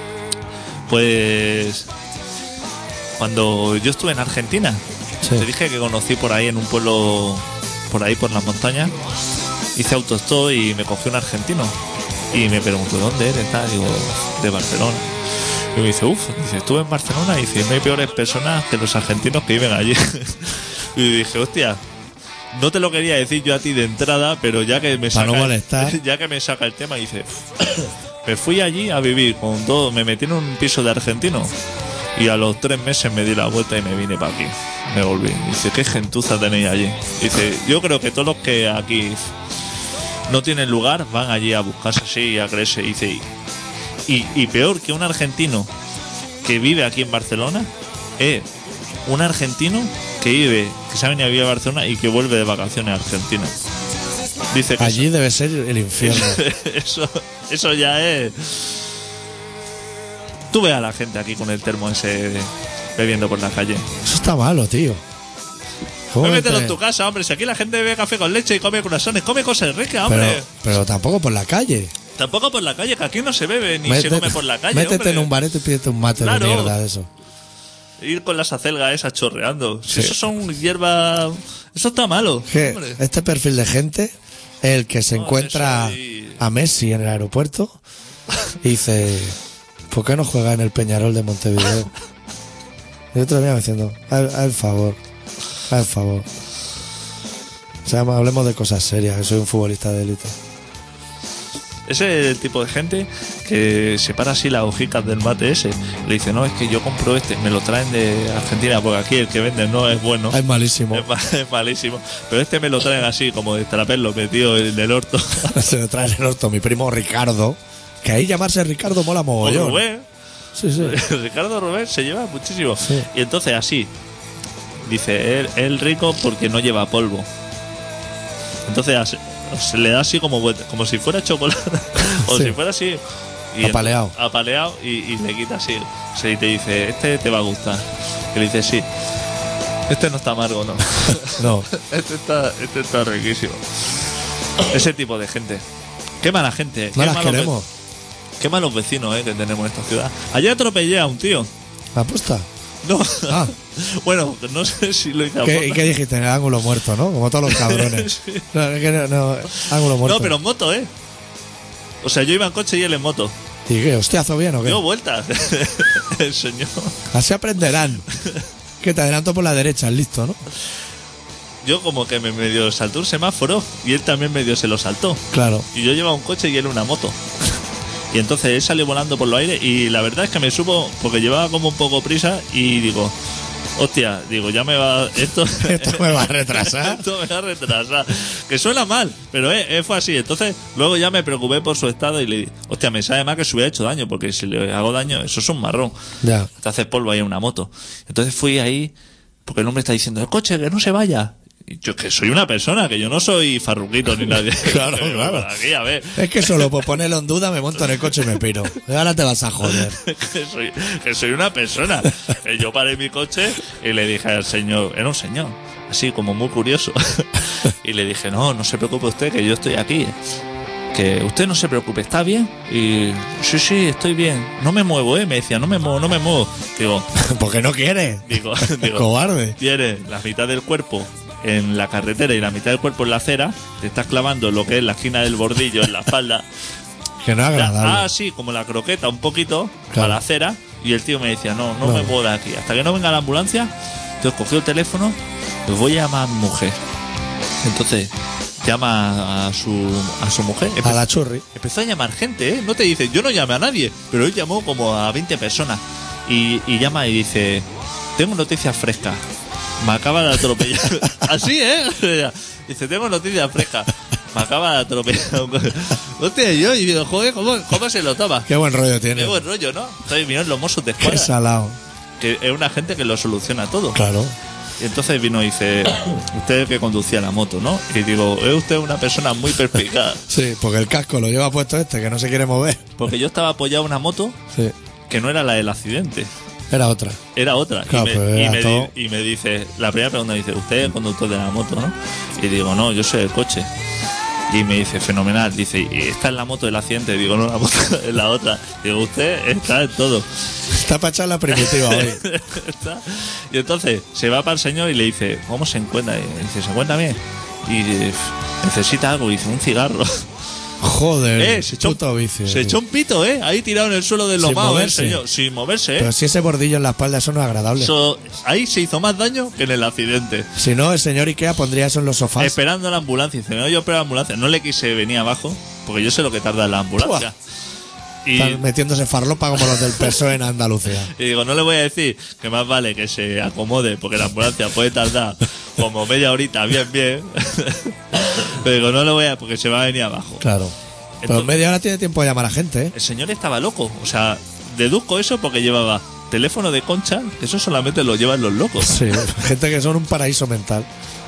Pues cuando yo estuve en Argentina, Sí. te dije que conocí por ahí en un pueblo, por ahí por las montañas, hice autostop y me cogió un argentino y me preguntó: ¿dónde eres? Tal, digo: de Barcelona. Y me dice: dice, estuve en Barcelona, y dice: no hay peores personas que los argentinos que viven allí. Y dije: hostia, no te lo quería decir yo a ti de entrada, pero ya que me Para saca, no molestar. ya que me saca el tema, dice: me fui allí a vivir con todo, me metí en un piso de argentino y a los 3 meses me di la vuelta y me vine para aquí, me volví. Dice: qué gentuza tenéis allí. Dice: yo creo que todos los que aquí no tienen lugar van allí a buscarse así, a creerse. Dice: y peor que un argentino que vive aquí en Barcelona es un argentino que se ha venido a vivir a Barcelona y que vuelve de vacaciones a Argentina. Dice que Allí debe ser el infierno. eso ya es. Tú ves a la gente aquí con el termo ese bebiendo por la calle. Eso está malo, tío. ¿Cómo Métetelo te- en tu casa, hombre. Si aquí la gente bebe café con leche y come croissants, come cosas ricas, hombre. pero tampoco por la calle. Tampoco por la calle, que aquí no se bebe ni se come por la calle. Métete hombre. en un bareto y pídete un mate Claro. de mierda de eso. Ir con las acelgas esas chorreando. Si Sí. eso son hierba. Eso está malo. Que hombre. este perfil de gente, el que se No, encuentra eso y- a Messi en el aeropuerto y dice, ¿por qué no juega en el Peñarol de Montevideo? Y otro día diciendo, al favor. O sea, hablemos de cosas serias, que soy un futbolista de élite. Ese es el tipo de gente que separa así las hojicas del mate ese. Le dice, no, es que yo compro este, me lo traen de Argentina, porque aquí el que venden no es bueno. Es malísimo. Es malísimo. Pero este me lo traen así, como de traperlo metido en el orto. Se me trae el orto mi primo Ricardo. Que ahí llamarse Ricardo mola O mogollón. Rubén. Sí, sí. Ricardo Rubén se lleva muchísimo. Sí. Y entonces así, dice, él rico porque no lleva polvo. Entonces se le da así como si fuera chocolate. O Sí. si fuera así. Y Apaleado. Apaleado y le quita así. Y te dice, este te va a gustar. Y le dice, sí. Este no está amargo, no. No. Este está riquísimo. Ese tipo de gente. Qué mala gente. No qué las malos queremos. Qué malos vecinos que tenemos en esta ciudad. Ayer atropellé a un tío. ¿Apuesta? No. Ah. Bueno, no sé si lo hice a ¿Y posta. qué dijiste? En el ángulo muerto, ¿no? Como todos los cabrones. Sí. No, es que no, ángulo muerto. No, pero en moto, ¿eh? O sea, yo iba en coche y él en moto. ¿Y qué? ¿Hostiazo bien o qué? Dio vueltas. El señor. Así aprenderán. Que te adelanto por la derecha, listo, ¿no? Yo como que me medio saltó un semáforo y él también medio se lo saltó. Claro. Y yo llevaba un coche y él una moto. Y entonces él salió volando por los aires y la verdad es que me supo porque llevaba como un poco prisa y digo, hostia, digo, ya me va... Esto me va a retrasar. Esto me va a retrasar. Que suena mal, pero fue así. Entonces luego ya me preocupé por su estado y le dije, hostia, me sabe mal que se hubiera hecho daño porque si le hago daño, eso es un marrón. Ya. Te haces polvo ahí en una moto. Entonces fui ahí porque el hombre está diciendo, el coche, que no se vaya. Y yo que soy una persona, que yo no soy farruquito ni nadie. Claro, Pero claro. Aquí, a ver. Es que solo por ponerlo en duda me monto en el coche y me piro. Ahora te vas a joder. que soy una persona. Yo paré mi coche y le dije al señor, era un señor, así como muy curioso. Y le dije, no se preocupe usted, que yo estoy aquí. Que usted no se preocupe, ¿está bien? Y sí, estoy bien. No me muevo, me decía, no me muevo. Digo, Porque no quiere. digo, Cobarde. tienes la mitad del cuerpo en la carretera y la mitad del cuerpo en la acera, te estás clavando lo que es la esquina del bordillo en la espalda. Que no es agradable. Sí, como la croqueta un poquito Claro. a la acera. Y el tío me decía, no No. me puedo de aquí. Hasta que no venga la ambulancia, entonces cogió el teléfono, pues voy a llamar a mi mujer. Entonces llama a su mujer. A la churri. Empezó a llamar gente, ¿eh? No te dice, yo no llamé a nadie, pero él llamó como a 20 personas. Y llama y dice, tengo noticias frescas. Me acaba de atropellar. Así, ¿eh? Dice, tengo noticias frescas. Me acaba de atropellar. Hostia, y yo, y digo, joder, ¿cómo se lo toma? Qué buen rollo tiene. Qué buen rollo, ¿no? Entonces vinieron los Mossos de Qué Escuadra, salado. que es una gente que lo soluciona todo. Claro. Y entonces vino y dice, usted es el que conducía la moto, ¿no? Y digo, es usted una persona muy perspicaz. Sí, porque el casco lo lleva puesto este, que no se quiere mover. Porque yo estaba apoyado en una moto Sí. que no era la del accidente. Era otra. Era otra. Claro, pero era todo- y me dice, la primera pregunta dice, ¿usted es el conductor de la moto, no? Y digo, no, yo soy el coche. Y me dice, fenomenal. Dice, ¿y esta es la moto del accidente? Digo, no, la moto es la otra. Digo, usted está en todo. Está para echar la primitiva hoy. Está. Y entonces se va para el señor y le dice, ¿cómo se encuentra? Y dice, ¿se encuentra bien? Y dice, necesita algo. Y dice, un cigarro. Joder. Se echó, puto vicio. se echó un pito, ahí tirado en el suelo del Sin lomao, moverse. señor. Sin moverse, Pero si ese bordillo en la espalda, eso no es agradable. Ahí se hizo más daño que en el accidente. Si no, el señor Ikea pondría eso en los sofás. Esperando la ambulancia. Dice, no, yo espero la ambulancia. No le quise venir abajo, porque yo sé lo que tarda en la ambulancia. Y, Están metiéndose farlopa como los del PSOE en Andalucía. y digo, no le voy a decir que más vale que se acomode, porque la ambulancia puede tardar como media horita, bien. Pero digo, no le voy a, porque se va a venir abajo. Claro. Pero Entonces- media hora tiene tiempo de llamar a gente, ¿eh? El señor estaba loco. O sea, deduzco eso porque llevaba teléfono de concha, que eso solamente lo llevan los locos. Sí, gente que son un paraíso mental.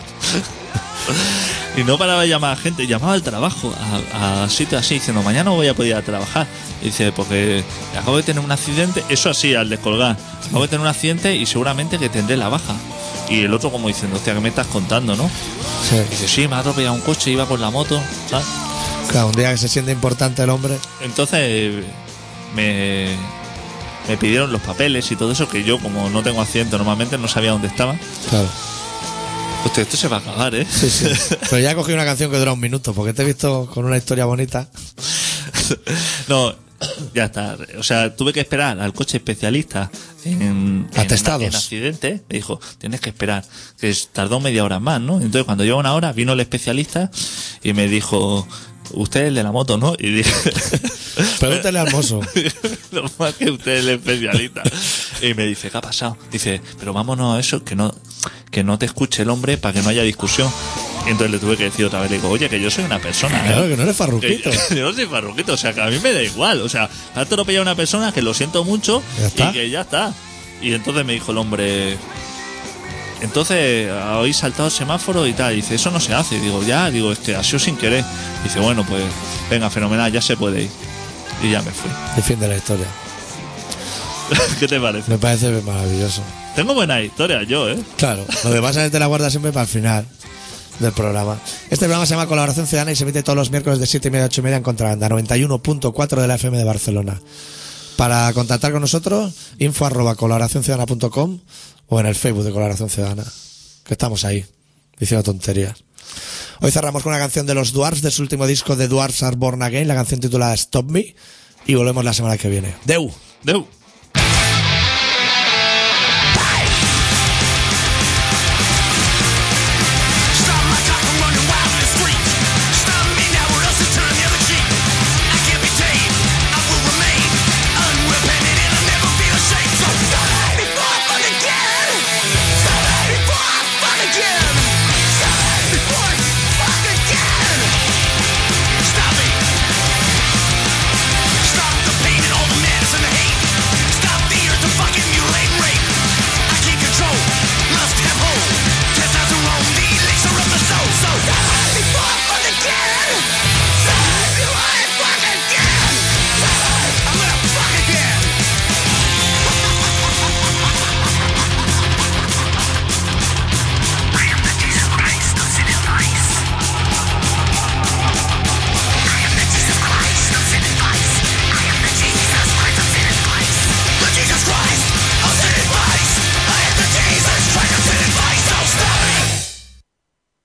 Y no paraba de llamar a gente, llamaba al trabajo, a sitios así, diciendo, mañana no voy a poder ir a trabajar. Y dice, porque acabo de tener un accidente, eso así, al descolgar. Acabo de tener un accidente y seguramente que tendré la baja. Y el otro como diciendo, hostia, ¿qué me estás contando, no? Sí. Y dice, sí, me ha atropellado un coche, iba con la moto, ¿sabes? Claro, un día que se siente importante el hombre. Entonces me pidieron los papeles y todo eso, que yo, como no tengo accidente normalmente, no sabía dónde estaba. Claro. Hostia, esto se va a acabar, ¿eh? Sí, sí. Pero ya he cogido una canción que dura 1 minuto, porque te he visto con una historia bonita. No, ya está. O sea, tuve que esperar al coche especialista en Atestados. En accidente. Me dijo, tienes que esperar. Que tardó media hora más, ¿no? Entonces, cuando lleva 1 hora, vino el especialista y me dijo, usted es el de la moto, ¿no? Y dije, Pregúntale al mozo. no más que usted es el especialista. Y me dice, ¿qué ha pasado? Dice, pero vámonos a eso, que no te escuche el hombre para que no haya discusión. Y entonces le tuve que decir otra vez, le digo, oye, que yo soy una persona, ¿eh? Claro, que no eres farruquito. Que yo no soy farruquito, o sea, que a mí me da igual. O sea, ha atropellado a una persona que lo siento mucho ¿Ya está? y que ya está. Y entonces me dijo el hombre, entonces habéis saltado el semáforo y tal. Y dice, eso no se hace. Y digo, ya, digo, ha sido sin querer. Y dice, bueno, pues venga, fenomenal, ya se puede ir. Y ya me fui. El fin de la historia. ¿Qué te parece? Me parece maravilloso. Tengo buenas historias yo, ¿eh? Claro, lo que pasa es que te la guardas siempre para el final del programa. Este programa se llama Colaboración Ciudadana y se emite todos los miércoles de 7:30 a 8:30 en Contrabanda, 91.4 de la FM de Barcelona. Para contactar con nosotros, info@colaboracionciudadana.com o en el Facebook de Colaboración Ciudadana, que estamos ahí, diciendo tonterías. Hoy cerramos con una canción de los Dwarfs, de su último disco, The Dwarfs Are Born Again, la canción titulada Stop Me, y volvemos la semana que viene. Deu. Deu.